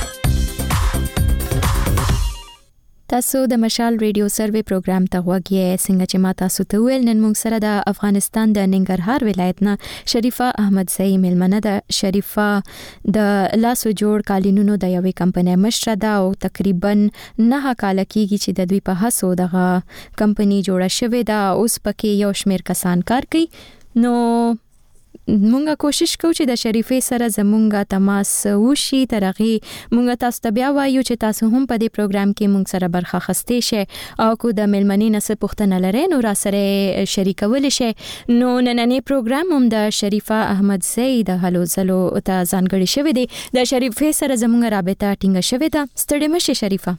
تاسو د مشال ریډیو سروې پروګرام ته غوږی څنګه چې ما تاسو ته ویل نن موږ سره د افغانستان د ننګرهار ولایت نه شریفه احمد زئی میلمنه ده. شریفه د لاسو جوړ قالینونو د یوې کمپنۍ مشره ده او تقریبا 9 کال کېږي چې د دوی په هڅو دغه کمپنۍ جوړه شوې ده. اوس پکې یو شمیر کسان کار کوي. نو مونږه کوشش کوو چې د شریفه سره زمونږه تماس وشي. ترغه مونږه تاسو ته بیا وایو چې تاسو هم په دې پروګرام کې مونږ سره برخه اخیستئ شئ او کو د میلمنې نه څه پوښتنه لرئ نو را سره شریکول شئ. نو نننی پروګرام هم د شریفه احمد زئی د هلو زلو ته ځانګړی شوی دی. د شریفه سره زمونږه رابطه ټینګه شوې ده. ستړي مشه شریفه.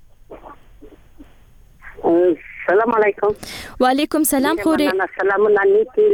السلام علیکم. وعلیکم سلام. خورې سلامونه نیکی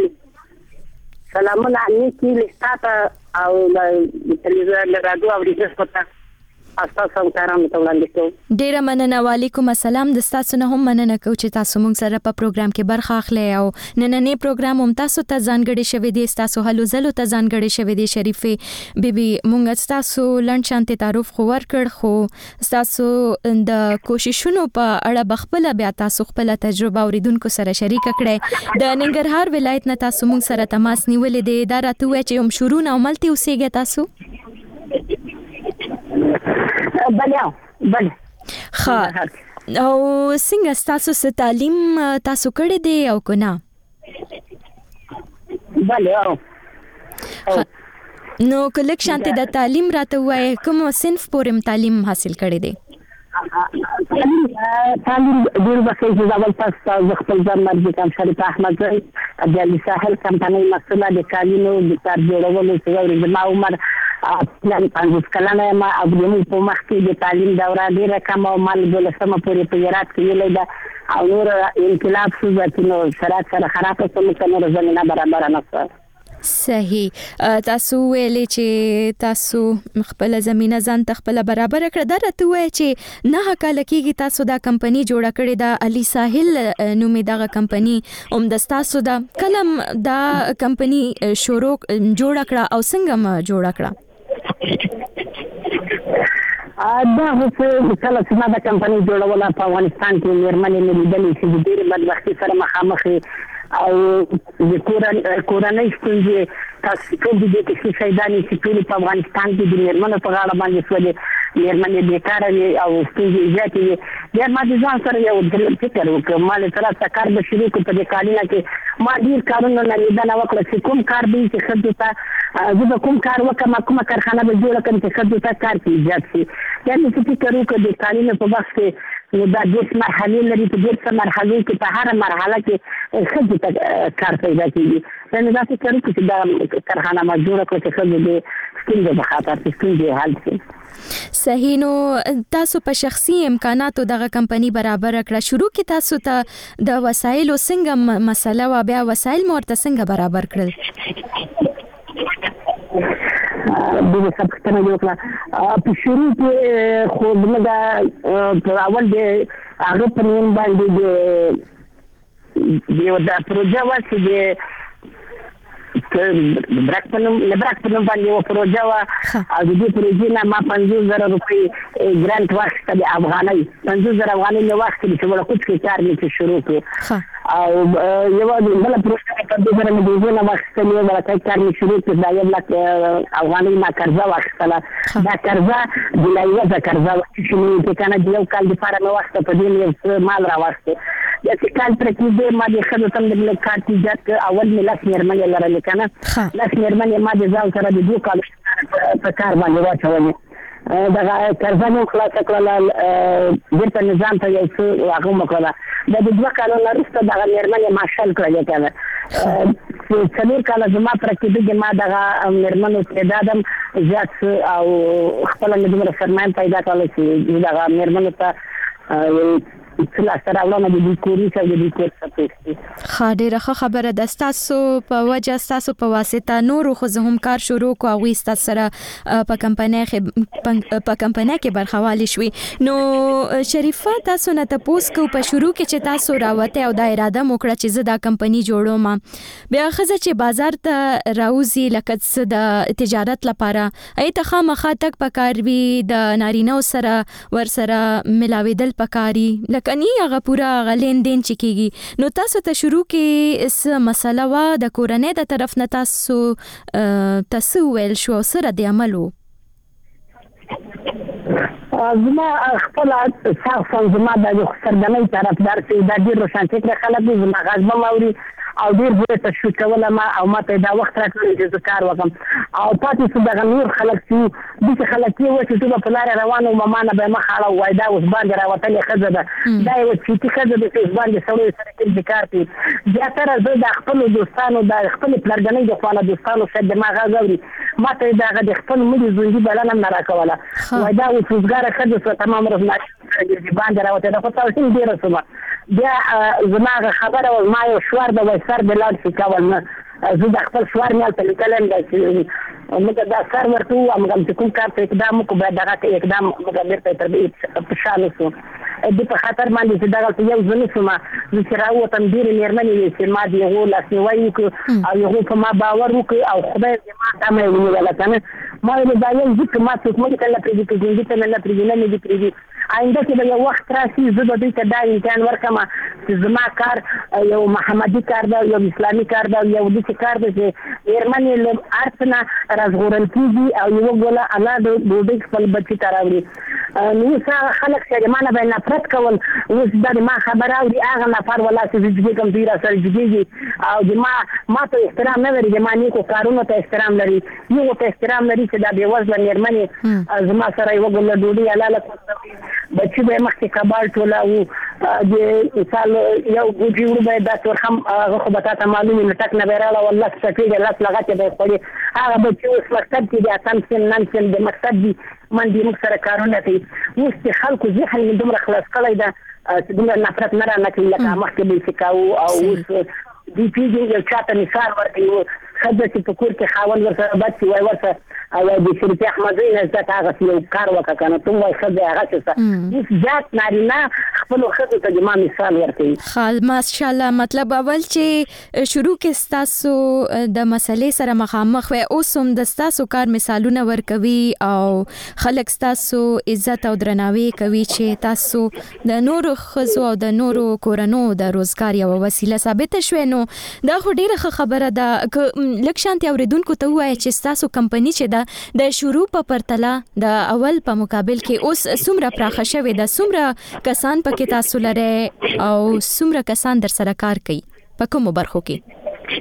سلامونه نیکی لستاته او د تلویزیون رادیو اوریدل پته تاسو هم کارونه وړاندې کوم. ډیره مننه. وعلیکم السلام. د تاسو نه هم مننه کوم چې تاسو موږ سره په پروګرام کې برخه اخلي او نننې پروګرام هم تاسو ته ځانګړی شوی دی، تاسو هلو زلو ته ځانګړی شوی دی. شریفه بیبي موږ تاسو لنډ شانتي تعارف خو ورکړ، خو تاسو د کوششونو په اړه بخپله بیا تاسو خپل تجربه اوریدونکو سره شریک کړئ. د ننګرهار ولایت نه تاسو موږ سره تماس نیولې دی. دا راته وایي چې هم شروع نه عملتي اوسېږئ تاسو؟ بله ښه. او څنګه ستاسو څه تعلیم تاسو کړی دی او که نه؟ بله. نو که لږ شانتې د تعلیم راته ووایې، کوم صنف پورې تعلیم حاصل کړی دی؟ تعلیم ډېر بسې چې اول تاسو زه خپل ځان مرجع کوم شریف احمد زی د علي ساحل کمپنۍ مسؤله د کالینو د کار جوړولو چې زما عمر 50 کلنه یم او زموږ په مخ کې د تعلیم دوره ډېره کمه او ما 12مه پورې په هرات کې ویلې ده او نور انقلاب شو چې نو سره خرابه شوه که نور زمینه برابره نه شوه. صحیح. تاسو ویلې چې تاسو خپل زمينه ځان خپل برابر کړ. دا راته وایي چې نه کال کېږي تاسو دا کمپنی جوړه کړې ده، علي ساحل نومې دغه کمپنی هم د تاسو دا کلم دا کمپنی شروع جوړه کړه او څنګه ما جوړه کړه؟ دا هڅه کله چې ما دا کمپنی جوړوله په افغانستان کې مېرمنې مې لیدلې چې د ډېرې بدبختۍ سره مخامخ او د کورنۍ ستونزې تاسو ټول دې کې شهیدانې چې ټول په افغانستان کې د مېرمنو په غاړه باندې شولې، مېرمنې بیکاره وي او ستونزې زیاتې وي. بیا ما د ځان سره یو فکر وکړ، ما له طرفه کار به شروع کړو. په دې کالونه کې ما ډېر کارونه نه لیدنه وکړه چې کوم کار به چې ښځو ته زه به کوم کار وکړم، کومه کارخانه به جوړه کړم چې ښځو ته کار کې ایجاد شي. بیا مې فکر وکړ د کالونو په وخت کې دا 10 مرحلې لري، په 10 مرحلو کې په هر مرحله کې ښځو ته کار پیدا کېږي. زه مې دا فکر وکړ چې دا کارخانه ما جوړه کړه چې ښځو د ستونزو په خاطر چې ستونزې حل شي. صحیح. نو تاسو په شخصي امکاناتو دغه کمپنی برابر کړه. شروع کې تاسو ته د وسایلو څنګه مسله و، بیا وسایل مو ورته څنګه برابر کړل؟ د سبقتنه یو کړه په شروع کې خو موږ په اول د هغه په نوم باندې د پروژه وا چې د برک په نوم باندې یو پروژه وا او د دې پروژې نه ما 50,000 روپۍ ګرانټ واخیسته د افغانۍ. 50,000 افغانۍ مې واخیستې چې وړه کوچ کې کار مې شروع کړو او یو بله پروژه مې 50,000 مې د دې نه واخیستلې، وړه کار مې شروع کړ. دا 1 لک افغانۍ ما قرضه واخیستله. دا قرضه د لایوزه قرضه وه چې مې که نه د یو کال دپاره مې واخیسته، په دې مې یو څه مال راواخیستې. داسې کال پرې کېدې ما د ښځو ته مې کار ایجاد کړ. اول مې 10 مېرمنې لرلې که نه 10 مېرمنې ما د ځان سره د 2 کالو په کار باندې واچولې. دغه قرضه مې خلاصه کړله، بېرته نظام ته یو څه هغه مې کړله. دا د 2 کالو نه وروسته دغه مېرمنې ما شل کړلې که نه 4 کاله زما پر کېدو کې ما دغه مېرمنو تعداد هم زیات شو او خپله مې دومره سرمایه پیدا کړله چې دغه مېرمنو ته ډیره ښه خبره ده. ستاسو په وجه ستاسو په واسطه نورو ښځو هم کار شروع کړو، هغوی ستاسو سره په کمپنۍ کې برخه والی شوي. نو شریفه تاسو نه تپوس کوو په شروع کې چې تاسو راوته او دا اراده مو کړه چې زه دا کمپنۍ جوړوم، بیا ښځه چې بازار ته راوځي لکه څه د تجارت لپاره هغې ته خامخا تګ پکار وي، د نارینه‌و سره ورسره ملاوېدل پکار وي کني هغه پورا غلین دین چې کېږي. نو تاسو ته شروع کې څه مسله وه د کورنۍ د طرف نه تاسو ویل شو او سره د عمل و؟ زما خپل شخصا زما د سرګنۍ طرفدار چې دا ډېر روښانفکره خلک دي، زما غږ به ماوري او ډېر زه تشویق کوله ما او ما ته دا وخت راکړی چې زه کار وکړم. او پاتې شو دغه نور خلک چې داسې خلک یې وه چې زه به په لاره روان وم، ما نه به یې مخ اړه ووایي دا اوس باندې راوتلې ښځه ده، دا یوه چیتي ښځه ده چې اوس باندې سړیو سره کوم کار کوي. زیاتره زه د خپلو دوستانو د خپلې پلرګنۍ د خوا نه دوستانو شاید د ما غږ اوري، ما ته یې د هغه د خپل مړي ژوندي بلنه هم نه راکوله، وایي دا اوس روزګاره ښځه شوه تمام ورځ ناشته ګرځي باندې راوتې ده. خو توهین ډېره شومه. بیا زما هغه خبره وه ما یو شوار د ویسر د لاړ شي کول نه، زه د خپل شوار مې هلته لیکلی یم چې موږ دا کار ورته موږ کوم کار ته اقدام وکړو باید دغه اقدام موږ بیرته تر پښانو سو د په خاطر باندې چې دغه یو ځل سما چې راوتم ډیر مېرمنې چې ما دی غو لاس نیوي او یو په ما باور وکړ او خدای دې ما ته مې ونیول کنه ما یې دا یو ځکه ما څه موږ کله پرې دې ته نه پرې نه آینده کې به یو وخت راشي زه به دوی ته دا امکان ورکړم چې زما کار یو محمدي کار ده یو اسلامي کار ده یو داسې کار ده چې مېرمنې له هر څه نه راژغورل کېږي او یوه ګوله الله د ډوډۍ خپل بچي ته راوړي نو اوس خلک چې د ما نه به نفرت کول اوس دا د ما خبره اوري هغه نفر ولا چې زه جګېږم دوی را سره جګېږي او د ما ته احترام نه لري د ما نیکو کارونو ته احترام لري یو ته احترام لري چې دا بېوزله مېرمنې زما سره یوه ګوله ډوډۍ حلاله بچی به مخکې کبال ټوله او د مثال یو ګوجي وړو به دا تور هم هغه خو به تا ته معلوم وي ټک نه به یې راړه والله څټېږي لاس لغتې به یې خوړې هغه بچي اوس مکتب کې دي اتم سن نن سن د مکتب دي منډې موږ سره کارونه کوي اوس چې خلکو ذهن مې دومره خلاص کړی ده چې دومره نفرت نه رانه کوي لکه مخکې به یې چې کوو او اوس دوی پېژني یو چا ته مثال ورکوي ښځه چې په کور کې خاوند ورسره بد شي وایي ورسره او د شریفې احمدزۍ نه زده که هغسې یو کار وکړه که نه ته وایي ښځه هغسې څه اوس زیات نارینه خپلو ښځو ته د ما مثال ورکوي ماشاءالله مطلب اول چې شروع کې ستاسو د مسلې سره مخامخ وي اوس هم د ستاسو کار مثالونه ورکوي او خلک ستاسو عزت او درناوی کوي چې تاسو د نورو ښځو او د نورو کورنو د روزګار یوه وسیله ثابته شوې نو دا خو ډېره ښه خبره ده لږ شانتې اورېدونکو ته ووایه چې ستاسو کمپني چې ده د شروع په پرتله د اول په مقابل کې اوس څومره پراخه شوې ده څومره کسان پکې تاسو لرئ او څومره کسان در سره کار کوي په کومو برخو کې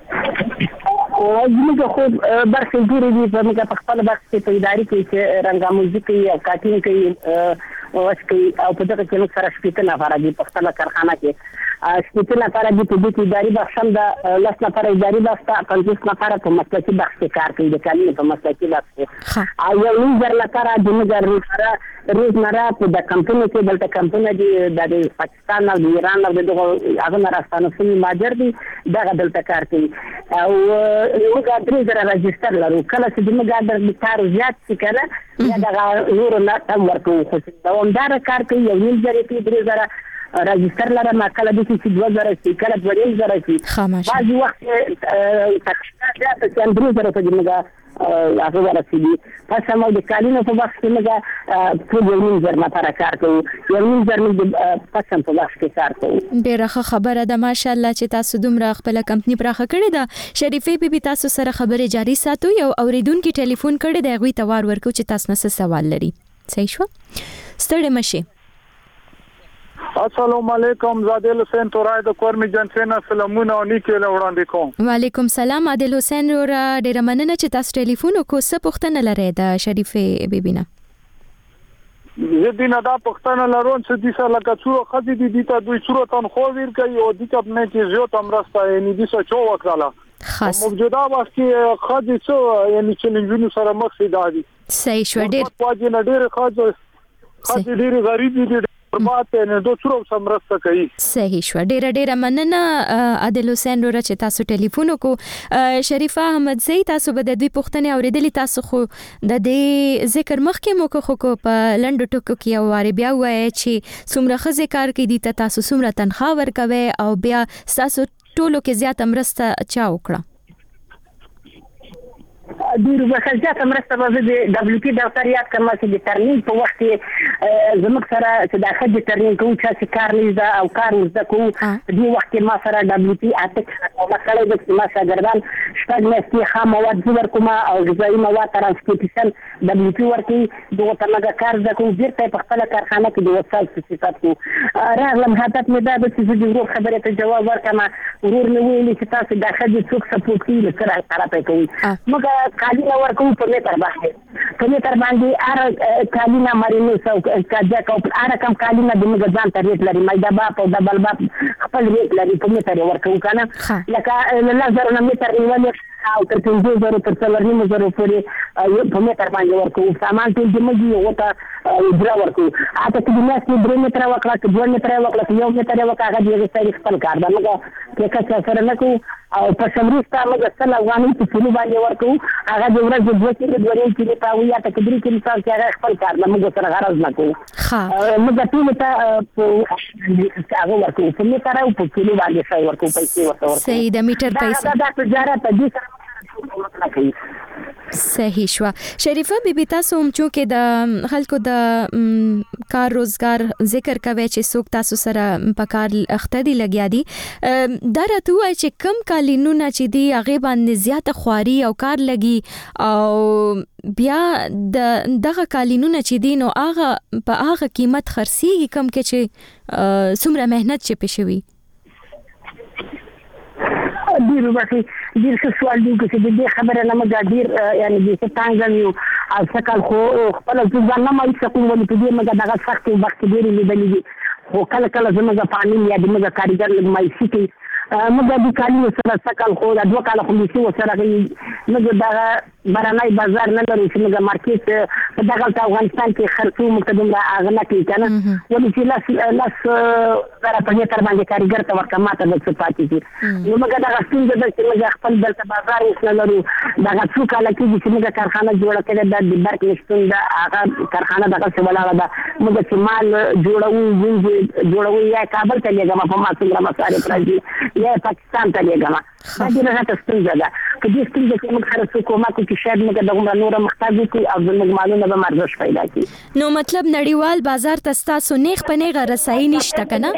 زموږ خو برخې ډېرې دي موږ په خپله برخه کې په ادارې کې چې رنګاموزي کوي او کاټینګ کوي وس کوي او په دغه کې موږ سره 15 نفره دي په خپله کارخانه کې 15 نفره دي په دې کې اداري بخش هم ده 10 نفره اداري بخش ده 50 نفره په مسلکي بخش کې کار کوي د کلینې په مسلکي بخش کې او یو نظر لپاره د نظر روزمره په د کمپنۍ کې دلته کمپنۍ دي د پاکستان او د ایران او دغه هغه نه راستانه شوي ماجر دي دغه دلته کار کوي او موږ 3000 راجستر لرو کله چې موږ د کار زیات شي کنه یا دغه نور نه تم ورکوو خو دوامدار کار کوي یو نیم زره کې 3000 راجستر لرم کله د چې 2000 شي کله 2000 شي بعضي وخت تکشف زیات چې 3000 ته موږ هغه ورسېږي پس هم د کالینو په بخش کې موږ ټول یو نیم زر نفره کار کوو یو نیم زر موږ پس هم په بخش کې کار کوو ډېره ښه خبره ده ماشاءالله چې تاسو دومره خپله کمپني پراخه کړې ده شریفې بیبي تاسو سره خبرې جاري ساتو یو اورېدونکي ټلیفون کړی دی هغوی ته وار ورکړو چې تاسو نه څه سوال لري صحیح شوه ستړې مه شئ السلام علیکم زادل حسین تورای د کورمی جنسینا سلامونه او نیکه وړاندې کوم وعلیکم سلام عادل حسین را ډېره مننه چې تاسو ټلیفون وکړو څه پوښتنه لرئ د شریفې بیبي نه زه دینه دا پښتنه لرون چې د سره لکه څو خدي دي ته دوی څو تنخوا ورکړي او د کپنه کې زیات امرسته یعنی د څه چو وکړه خاص موجوده واسي خدي څو یعنی چیلنجونو سره مخ سي دادي صحیح شو ډېر پاجي نه ډېر خدي ډېر غریب دي ماته نه دوه څو سمرسته کوي صحیح شو ډېره مننه عادل حسین را چې تاسو ټلیفون وکړو شریفه احمدزۍ تاسو به د دوی پوښتنې اورېدلې تاسو خو د دې ذکر مخکې مو خو په لنډو ټکو کې یو وارې بیا ووایئ چې څومره ښځې کار کوي دي ته تاسو څومره تنخوا ورکوئ او بیا ستاسو ټولو کې زیاته مرسته چا وکړه ډېر وخت زیاته مرسته به زه د دبليو پي دفتر یاد کړم چې د ترمیم په وخت کې زموږ سره چې د ښځې ترمیم کوو چې کار نه زده او کار زده کوو په دې وخت کې ما سره دبليو پي اته مسله ده چې ما شاګردان شپږ میاشتې خام مواد زه ورکوم او غذایي مواد ترانسپورټیشن دبليو پي ورکوي دغه ته موږ کار زده کوو بیرته په خپله کارخانه کې د وسایل صفت کوو راغلم هدف مې دا ده چې زه د ورور خبرې ته جواب ورکړم ورور مې ویلي چې تاسو د ښځې څوک سپورټ کوي له څه طرفه کوي موږ کالینه ورکوو په متر باندې هر کالینه مرینوس او کاجک او هر کم کالینه د موږ ځان ته ریټ لري مایدا باپ او ډبل باپ خپل ریټ لري په متر ورکوو که نه لکه له 1000 متر نیولې او تر 5000 تر 4000 پورې په متر باندې ورکوو سامان ټول د موږ یو ته اجرا ورکو اته چې دنیا کې 3 متره وکړه چې 2 متره وکړه 1 متره وکړه هغه دې سړي خپل کار ده موږ کې څه سره نه کوو او په سمریستا موږ سل افغاني په فلو باندې ورکو هغه د ورځې 2 کیلو 2 کیلو پاوي یا ته 3 کیلو څو چې هغه خپل کار ده موږ سره غرض نه کوو موږ ټول ته هغه ورکو په متره او په کیلو باندې څه ورکو پیسې ورکو صحیح د میټر پیسې دا تجارت دې سره کوي صحیح شو شریفه بیبي تاسو هم چې د خلکو د کار روزګار ذکر کوي چې څوک تاسو سره په کار اخته دي لګیا دي دا راته وایي چې کم کالینونه چې دي هغه باندې زیاته خواري او کار لګي او بیا دغه کالینونه چې دي نو هغه په هغه قیمت خرڅيږي کم کې چې څومره مهنت چې پېښوي ډیر وخت ډیر څه سوال دی چې دې خبره نه مګا ډیر یعنی دې څنګه یو اڅکل خو خپل ځان نه مې څه کوم ولې دې مګا دغه سخت وخت ډیر لیدلې دي خو کله کله زموږ پانی یا دغه کاریګر مې سيتي موږ د کالیو سره څکل خو د 2 کال خو دې سره موږ دا برانای بازار نه لري چې موږ مارکیټ په دغه افغانستان کې خرڅو مقدم را اغنه کوي کنه ولې چې لاس سره په دې تر باندې کاریګر ته ورکه ماته د څه پاتې دي نو موږ دا څنګه د چې خپل دلته بازار نه لرو دا څو کال کې چې موږ کارخانه جوړه کړې د برک نشټون دا هغه کارخانه دغه څه ولاړه ده موږ چې مال جوړوي یا کابل ته لګم په ما څنګه مساره راځي یا پاکستان ته لګم دا دې نه تاسو څنګه ده کله چې موږ سره څه کومه کوي شاید موږ دغه نور محتاج دي او موږ معلومه به مرزش پیدا کړي نو مطلب نړیوال بازار ته تاسو نیغ په نیغه رسایي نشته کنه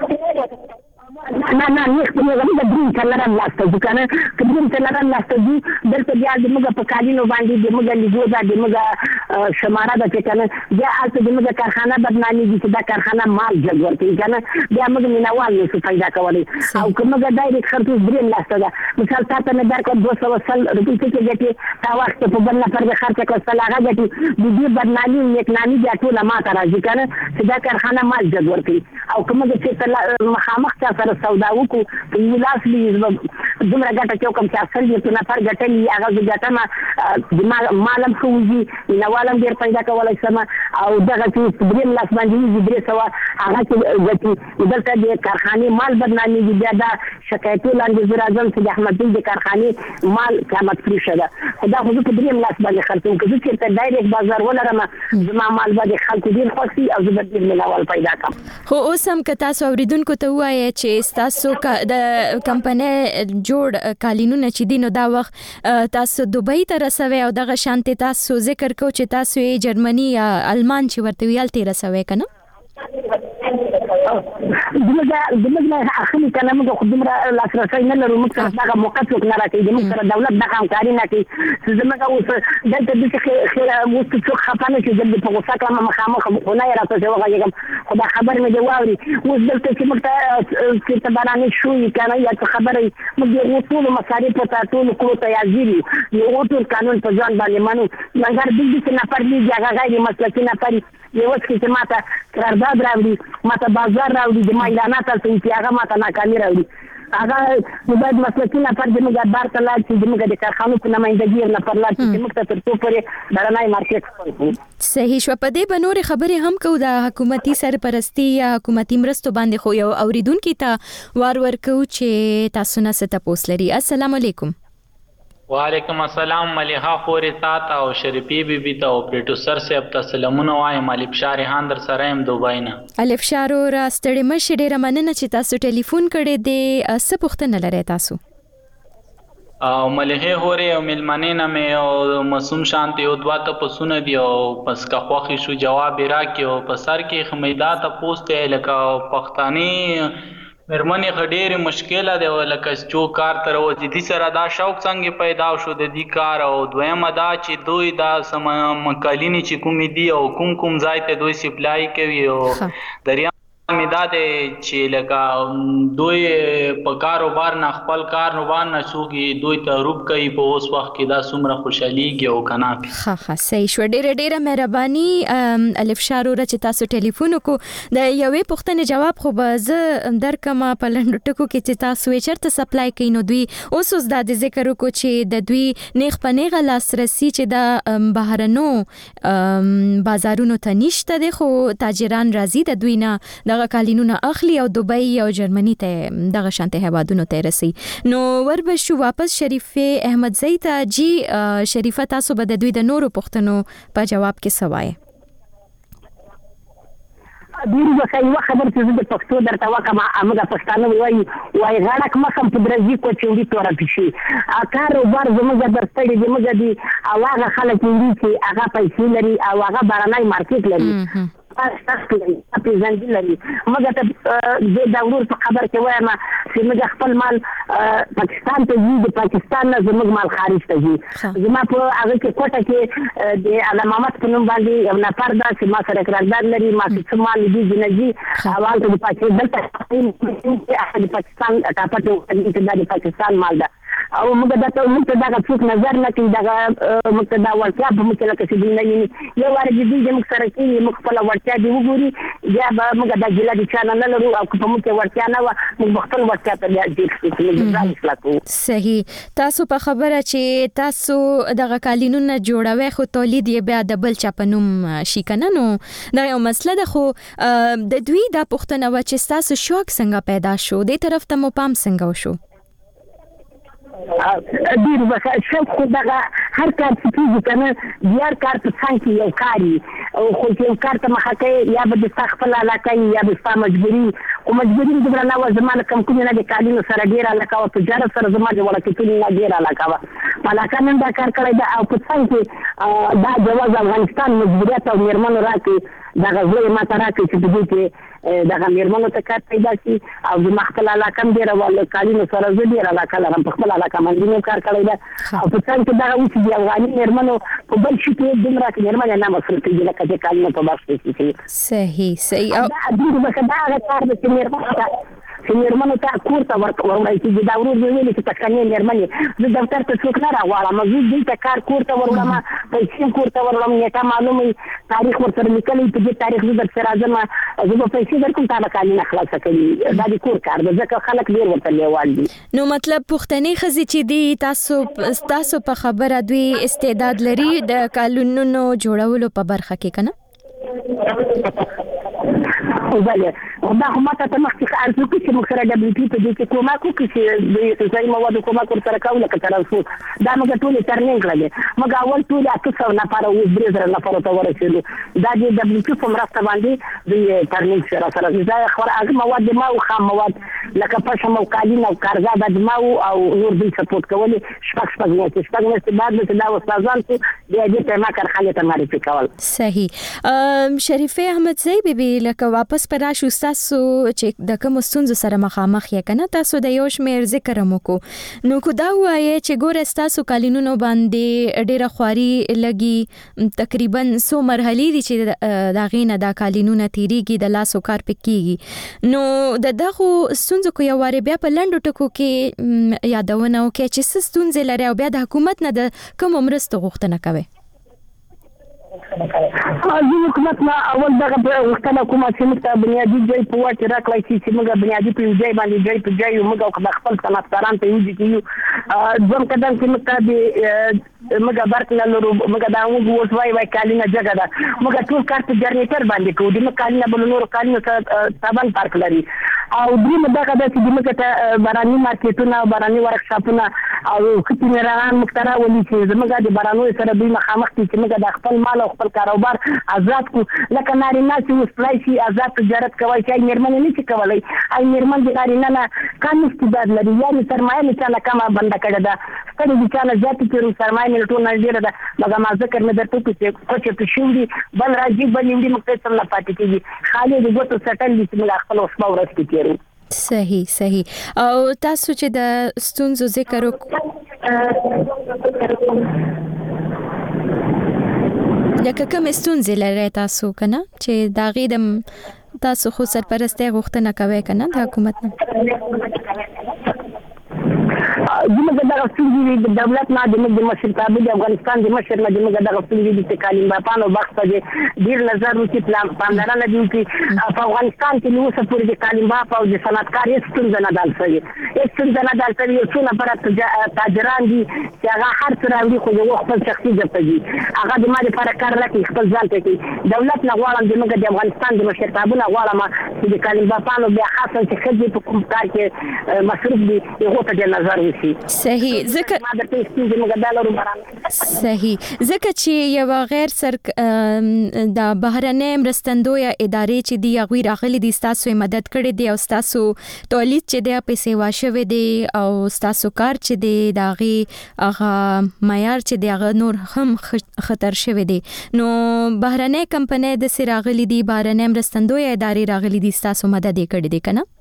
نه نیغ په نیغه د دریم کلران لاسته ځکه کله چې لران لاسته دي دلته بیا د موږ په کالینو باندې د موږ لیدو دا د موږ شماره ده چې کنه بیا البته د موږ کارخانه بدنامي دي چې دا کارخانه مال جګ ورته کنه بیا موږ مینوال نشو پیدا کولای او کومه ډایرکټ خرڅ دریم لاسته ده مثال تاسو نه درکو 200 روپۍ کې چې تا وخت په بل نفر د خرڅ کړه سلاغه دي د دې بدنامي یک نامي بیا ټول ماته راځي کنه چې دا کارخانه مال جګ ورته او کومه چې مخامخ سره سودا وکړو په ولاس لې دومره ګټه چې کوم چې اصل یې په نفر ګټلې هغه ګټه ما مالم خوږي نو والم ډیر پیدا کولای سم او دغه چې دریم لاس باندې درې سوا هغه چې دلته د کارخانه مال بدنامي دي بیا دا شکایتونه لاندې راځم چې د احمد د کارخانه مال قیمت فری شوه دا خو په دریم لاس باندې خرڅوم چې چې ډایرکټ بازار ولرم زما مال باندې خلک ډیر خوشي او زه به ډیر ملاوال پیدا کوم خو اوس هم که تاسو اوریدونکو ته وایي چې تاسو د کمپنۍ جوړ کالینونه چې دینو دا وخت تاسو دوبۍ ته رسوي او دغه شانتي تاسو ذکر کو چې تاسو یې جرمني یا المان چې ورته ویل ته رسوي کنه دغه اخلي کنه موږ خو دومره لاسرسي نه لرو موږ دغه موقت څوک نه راکړي موږ سره دولت دغه همکاري نه کوي چې زموږ اوس دلته د خیر اوس څوک خپانه چې د په غوسه کړم مخامخ خو نه راځي وغږم خو دا خبر مې دی واوري اوس دلته چې موږ ته ته باندې شوې کنه یا خبرې موږ یو ټول مصارف ته ټول کوو ته یازي یو ټول قانون په ځان باندې منو مګر د دې نفر دی هغه غیر مسلکي نفر یو څه چې ماته قرارداد راوړي ماته بازار راوړي د اعلانات ته هغه ماته ناکامي راوړي هغه د مسلکي نفر د موږ بار ته لاړ چې د موږ د کارخانو په نمائندګي نه پر لاړ چې موږ ته تر څو پورې دړنای مارکیټ کوو صحیح شو په دې بنوري خبرې هم کو د حکومتي سرپرستی یا حکومتي مرستو باندې خو یو اوریدونکو ته وار کو چې تاسو نه ست پوس لري السلام علیکم وعلیکم السلام ملیحا خوري تاته او شریفی بیبي ته او پروډوسر صاحب ته سلامونه وایم الف شار هان در سره يم دوبای نه الف شار را ستړي مشه ډیره مننه چې تاسو ټلیفون کړی دی څه پوښتنه لرئ تاسو او ملیحه هوري او ملمنه مې او مسوم شانتي او دوا ته پسونه دی او پس کا خوخي شو جواب راکې او په سر کې خمیدا ته پوسټه لکه پښتاني مرمنې غډېره مشکله ده لکه چې کار تر او دي سره دا شوق څنګه پیدا شو د دې کار او دویمه دا چې دوی دا مکالینی چې کوم دي او کوم ځای ته دوی سپلای کوي او دریا میداد چې لکه دوی په کاروبار نه خپل کاروبار نه شوږي دوی ته روپ کوي په اوس وخت کې دا څومره خوشحاليږي او کنه ها صحیح شو. ډېره مهرباني الف شارو چې تاسو ټلیفون کو د یوې پوښتنې جواب خو به زه درکمه په لنډو ټکو کې چې تاسو یې چرته سپلای کوي نو دوی اوس د ذکر وکړو چې د دوی نیغ په نیغه لاسرسي چې د بهرنو بازارونو ته نشته دي خو تاجران راځي د دوی نه دغه کالینونه اخلي او دوبۍ او جرمني ته دغه شانته هوادونو ته رسي. نو وربشو واپس شریفه احمدزی ته جی شریفه تاسو به د دوی د نورو پوښتنو په جواب کې سوای. ډیر وخت یو خبر چې د پښتو درته وکم امګه پښتانه وای غاړک مخم په درځي کو چوندي تور پشي کاروبار زموږ درستړي زموږ دي هغه خلک دي چې هغه پیسې لري او هغه بارنای مارکیټ لري تاسو په ځان دي لري مګر ته د داور په خبر کې وایم چې موږ خپل مال پاکستان ته ځي د پاکستان نه زموږ مال خارج ته ځي زما په هغه کې کوټه کې د علامات په نوم باندې یو نفر دا چې ما سره قرارداد لري ما څه مال دي جنجي اول ته د پاکستان ټاپټ د پاکستان مال ده او موږ دا څوک نظر نه کوي دا موږ دا ورته په موږ کې چې دی یو واره دې موږ سره کې موږ خپل ورته دی وګوري یا موږ دا ګلا دي چې نه لرو او په موږ کې ورته نه و موږ خپل ورته ته دی صحیح. تاسو په خبره چې تاسو دغه کالینونه جوړوي خو تولید یې بیا د بل چا په نوم شي کنه نو دا یو مسله ده خو د دوی دا پوښتنه و چې تاسو شوق څنګه پیدا شو دې طرف ته مو پام څنګه وشو؟ ډیر وخت شوق خو دغه هر کار چې کیږي کنه یار کار په څنګه کې یو کاری او خو چې یو کار ته مخه کوي یا به د خپل علاقه یا به ستا مجبوري او مجبوري د برانه و زمانه کم کوم نه د کالینو سره ډیر علاقه او تجارت سره زمانه ولا کې نه ډیر علاقه و علاقه نن دا کار کړی دا او په څنګه کې دا جواز افغانستان مجبوریت او میرمنو راکې دا غوړي ما ترا کې چې دې کې دا میرمنو ته کار پیدا شي او د خپل علاقه ډیر ول کالینو سره ډیر علاقه لرم په خپل علاقه باندې کار کړی دا او په څنګه دا اوس دی افغاني میرمنو په بل شي کې دمره کې میرمنه نه مسل کې لکه چې کالینو په باسي کې صحیح او د دې څخه دا کار د میرمنو میرمنو ته کور ته ورولای چې دا ورور دی ویلي چې پښتنې میرمنې د دفتر ته څوک نه راغواړم زه دې ته کار کور ته ورولم پیسې کور ته ورولم نیټه معلومه تاریخ ورسره لیکلی په دې تاریخ زه درته راځم زه به پیسې درکوم تا به کالینه خلاصه کوي دا د کور کار دی ځکه خلک ډېر ورته لیوال دي. نو مطلب پښتنې ښځې چې دي تاسو په خبره دوی استعداد لري د کالونونو جوړولو په برخه کې کنه؟ بله دا خو ماته ته مخکې ارزو کې چې موږ سره ډبلیو پی په دې کې کومک وکړي چې د غذایي موادو کومک ورسره کوو لکه ترانسپورټ دا موږ ټولې ترمیم کړلې موږ اول ټولې 800 نفره اوس 3000 نفرو ته ورسېدو دا د ډبلیو پی په مرسته باندې دوی ترمیم سره غذایي هغه مواد ما او خام مواد لکه پشم او کالین او کارزاد د ما او نور دوی سپورټ کولې شپږ میاشتې بعد چې دا استادان چې د دې په ما کارخانه ته معرفي کول. صحیح. شریفه احمدزی بیبي لکه واپس پر راشو تاسو چې د کوم ستونزو سره مخامخ یې کنه تاسو د یو شمیر ذکر مکو نو کو دا وایي چې ګور تاسو کالینونو باندې ډیره خواري لګي تقریبا 100 مرحلي دي چې دا غینه د کالینونو تیریږي د لاسو کار پکېږي نو دغه ستونزو کو یو واره بیا په لندو ټکو کې یادونه وکړي چې ستونزې لري او بیا د حکومت نه د کوم مرسته غوښتنه کوي. حکومت ما اول دغه وختونه کومه چې موږ بنیادی ځای په واټ راکړی چې موږ بنیادی په ځای باندې ځای په ځای موږ خپل صنعتکاران ته یوځي کیو ځم کدان چې موږ برکله لرو موږ دا موږ وای کالینه جګه ده موږ ټول کار په جنریټر باندې کوو د کالینه بل نور کالینه تابان پارک لري او دې دغه د چې موږ ته باراني مارکیټونه باراني ورکشاپونه او کتنران مخترا ولي چې موږ د بارانو سره دوی مخامخ دي چې موږ د خپل مال او خپل کاروبار آزاد کو لکه نارینه چې وسپلای شي آزاد تجارت کوي چې میرمنې نه شي کولای اي میرمن د نارینه نه کم استعداد لري یعنی سرمایه نه چا کمه بند کړه ده ستړي دي چې ذاتي چې سرمایه نه ټول نه ډیره ده مګر ما ذکر مې درته کوم چې په شوړي بل راځي بل نیمدي مختلف نه پاتې کیږي خالي د ګوتو سټل دي چې خپل وسپا ورسته کیږي. صحیح او تاسو چې د ستونزو ذکر لکه کوم ستونزې لري تاسو کنه چې دا غیدم تاسو خو سرپرستی غوښتنه کوي کنه د حکومت نه؟ زموږ د غوښتنې د دولت نه د مشرتابه د افغانستان د مشر نه زموږ د غوښتنې د کالم باپانو بخښ په ډیر نظر وکړي پلان پاملرنه دي چې په افغانستان کې نو څه پوری د کالم باپ او د صنعتکار هیڅ څه نه دال شوی یو څو نفر تاجران دي چې هغه هر څه راوړي خو یو خپل شخصي ځپي هغه د ما لپاره کار لکه خپل ځان ته کوي دولت نه غواړم زموږ د افغانستان د مشرتابه نه غواړم چې د کالم باپانو بیا خاصه چې خدي په کوم کار کې مصروف دي یو ته نظر وشي صحیح ځکه چې یو غیر سر د بهرنۍ مرستندوی ادارې چې دی هغوی راغلي دي ستاسو مدد کړي دي او ستاسو تولید چې دی په سیوا شوی دی او ستاسو کار چې دی د هغه معیار چې دی هغه نور هم خطر شوی دی نو بهرنۍ کمپنۍ د سې راغلي دي بهرنۍ مرستندوی ادارې راغلي دي ستاسو مدد یې کړي دي که نه؟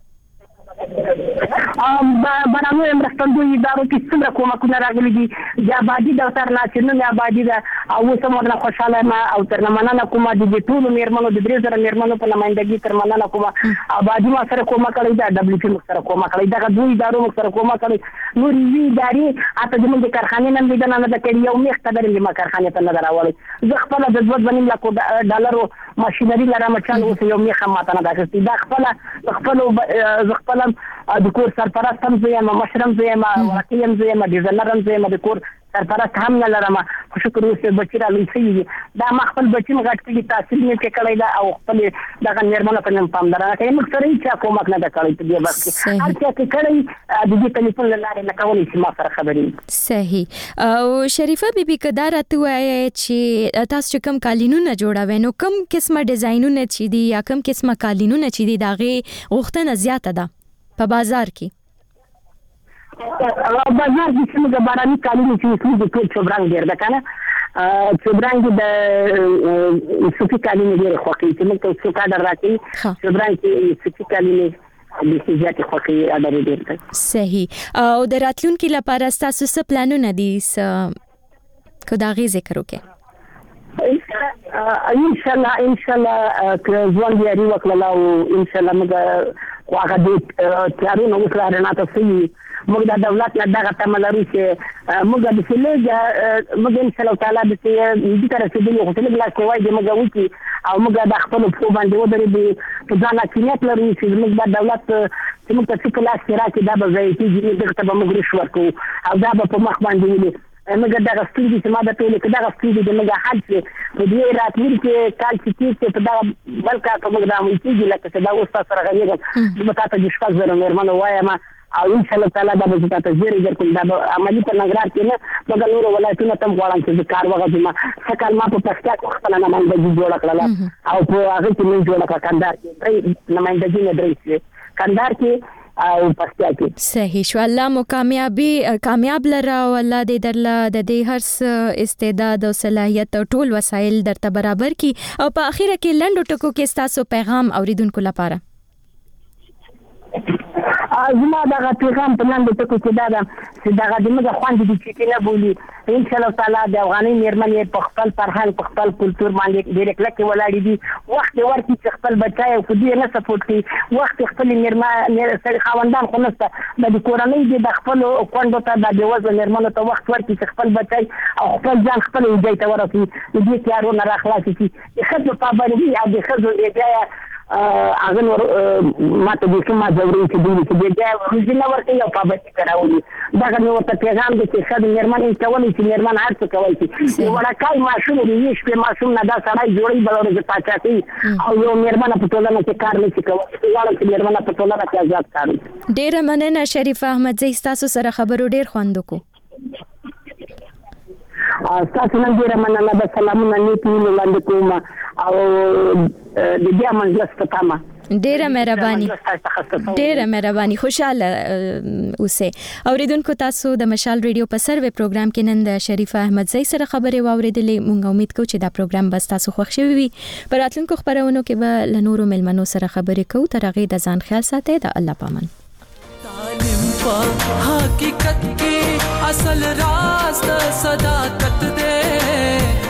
بهرنیو مرستندویو ادارو کې څومره کومکونه راغلي دي د آبادي دفتر نه چې نن آبادي ده او اوس هم ورنه خوشحاله یم او ترنه مننه کومه د ټولو میرمنو د 3000 میرمنو په نمایندګۍ تر مننه کومه آبادي ما سره کومک کړی ده ډبلیو پی موږ سره کومک کړی دغه دوه ادارو موږ سره کومک کړی نور یې ادارې حتی زموږ د کارخانې نن لیدنه نه ده کړې یو میخ قدر یې ما کارخانې ته نه ده راوړی زه خپله د 2.5 لکو ډالرو ماشینري لرم چې اوس یو میخ هم ماته نه ده اخیستې دا زه خپله د کور سرپرست هم زه یم مشر هم زه یم ورقي هم زه یم ډیزاینر هم زه یم د کور سرپرست هم نه لرم خو شکر اوس بچي را لوی شوي دي دا ما خپل بچي مې غټ کړي تحصیل مې پرې کړی ده او خپل دغه میرمنو په نوم پاملرنه کوي موږ سره هېچا کومک نه ده کړی په دې بس کې هر چا چې کړی د دې ټلیفون له لارې نه کولی چې ما سره خبرې صحیح او شریفه بیبي که دا راته ووایې چې تاسو چې کوم قالینونه جوړوئ نو کوم قسمه ډیزاینونه چې دي یا کوم قسمه قالینونه چې دي د هغې غوښتنه زیاته ده په بازار کې؟ بازار کې چې موږ باراني قالین چې موږ ټول چوبرنګ ډېر ده که نه چوبرنګ د صوفي قالین ډېرې خوښوي چې موږ ته څوک اډر راکوي چوبرنګ کې صوفي قالین بیخي زیاتې خوښوي اډر یې ډېر ده. صحیح او د راتلونکي لپاره ستاسو څه پلانونه دي که د هغې ذکر وکړئ؟ انشاءالله که ژوند یاري وکړله او انشاءالله موږ خو هغه د تیارونه اوس لا رڼا ته سوي موږ د دولت نه دغه تمه لرو چې موږ داسې لږ موږ انشاءالله تعالی داسې دې ته رسېدلي خو چې لږ لاس کوی دې موږ وکړي او موږ د خپلو پښو باندې ودرېږو په ځان حاکمیت لرو چې زموږ به دولت چې موږ ته څه په لاس کې راکړي دا به ضایع کېږي دغه ته به موږ رشوت ورکوو او دا به په مخ باندې ولي موږ دغه ستونزې چې ما د ټولې که دغه ستونزې د موږ حل شي په دې راتلونکي کال چې تېر شي په دغه بل کال په موږ دا عملي کېږي لکه چې دا اوس تاسو سره غږېږم زه به تا ته د 6,000 میرمنو وایم او انشاءالله تعالی دا به زه تا ته زیری درکړم دا به عملي په ننګرهار کې نه مګر نورو ولایتونو ته هم غواړم چې زه کار وغځم ښه کال ما په پکتیا کې خپله نمایندګي جوړه کړله او په هغې کې مې جوړه کړه کندهار کې 3 نمایندګي مې 3 شوې کندهار کې او پکتیا کې. صحیح شو الله مو کامیاب لره او الله دې درله د دې هر څه استعداد او صلاحیت او ټول وسایل درته برابر کی او په اخیره کې لنډو ټکو کې ستاسو پیغام اوریدونکو لپاره؟ زما دغه پیغام په لاندې ټکو کې دا ده چې دغه د موږ خویندې دي چې نه بولي انشاءالله تعالی د افغاني میرمنې په خپل فرهنګ په خپل کلتور باندې ډېرې کلکې ولاړې دي وخت یې ورکړي چې خپل بچی او خو دې نه سپورټ کړي وخت یې خپلې خاوندان خو نشته د کورنۍ دې د خپلو کونډو ته د بېوزله میرمنو ته وخت ورکړي چې خپل بچی او خپل ځان خپل ایجای ته ورسوي د دې تیارو نه راخلاص شي د ښځو پابندي او د ښځو ایجای هغه نور ماته د کومه ضروري چې دوی چې د روزي نه ورته یو پابندي کراولي دغه نو ته پیغام دي چې ښځه میرمن کولی چې میرمن هر څه کوي چې ورکای ماشوم دی شپه ماشوم نه دا سړی جوړي بلوري چې پاتې او یو میرمن په ټولنه کې کار نه کوي واړه چې میرمن په ټولنه کې آزاد کار کوي. ډیره مننه شریفه احمدزی تاسو سره خبرو ډیر خوند وکړو. تاسو نن ډیره مننه د سلامونه نیتی وړاندې کوم او د بیا مجلس په تمه ډیره مهرباني خوشاله اوسه. اوریدونکو تاسو د مشال ریډیو په سروي پروګرام کې نن د شریفه احمدزی سره خبرې واوریدلې. مونږ امید کوو چې دا پروګرام به تاسو خوښ شوي وي. په راتلونکو خبرونو کې به له نورو ملمنو سره خبرې کوو. تر هغې د ځان خیال ساتئ. د الله پامان. تعلیم په حقیقت کې اصل راز د صداقت دی.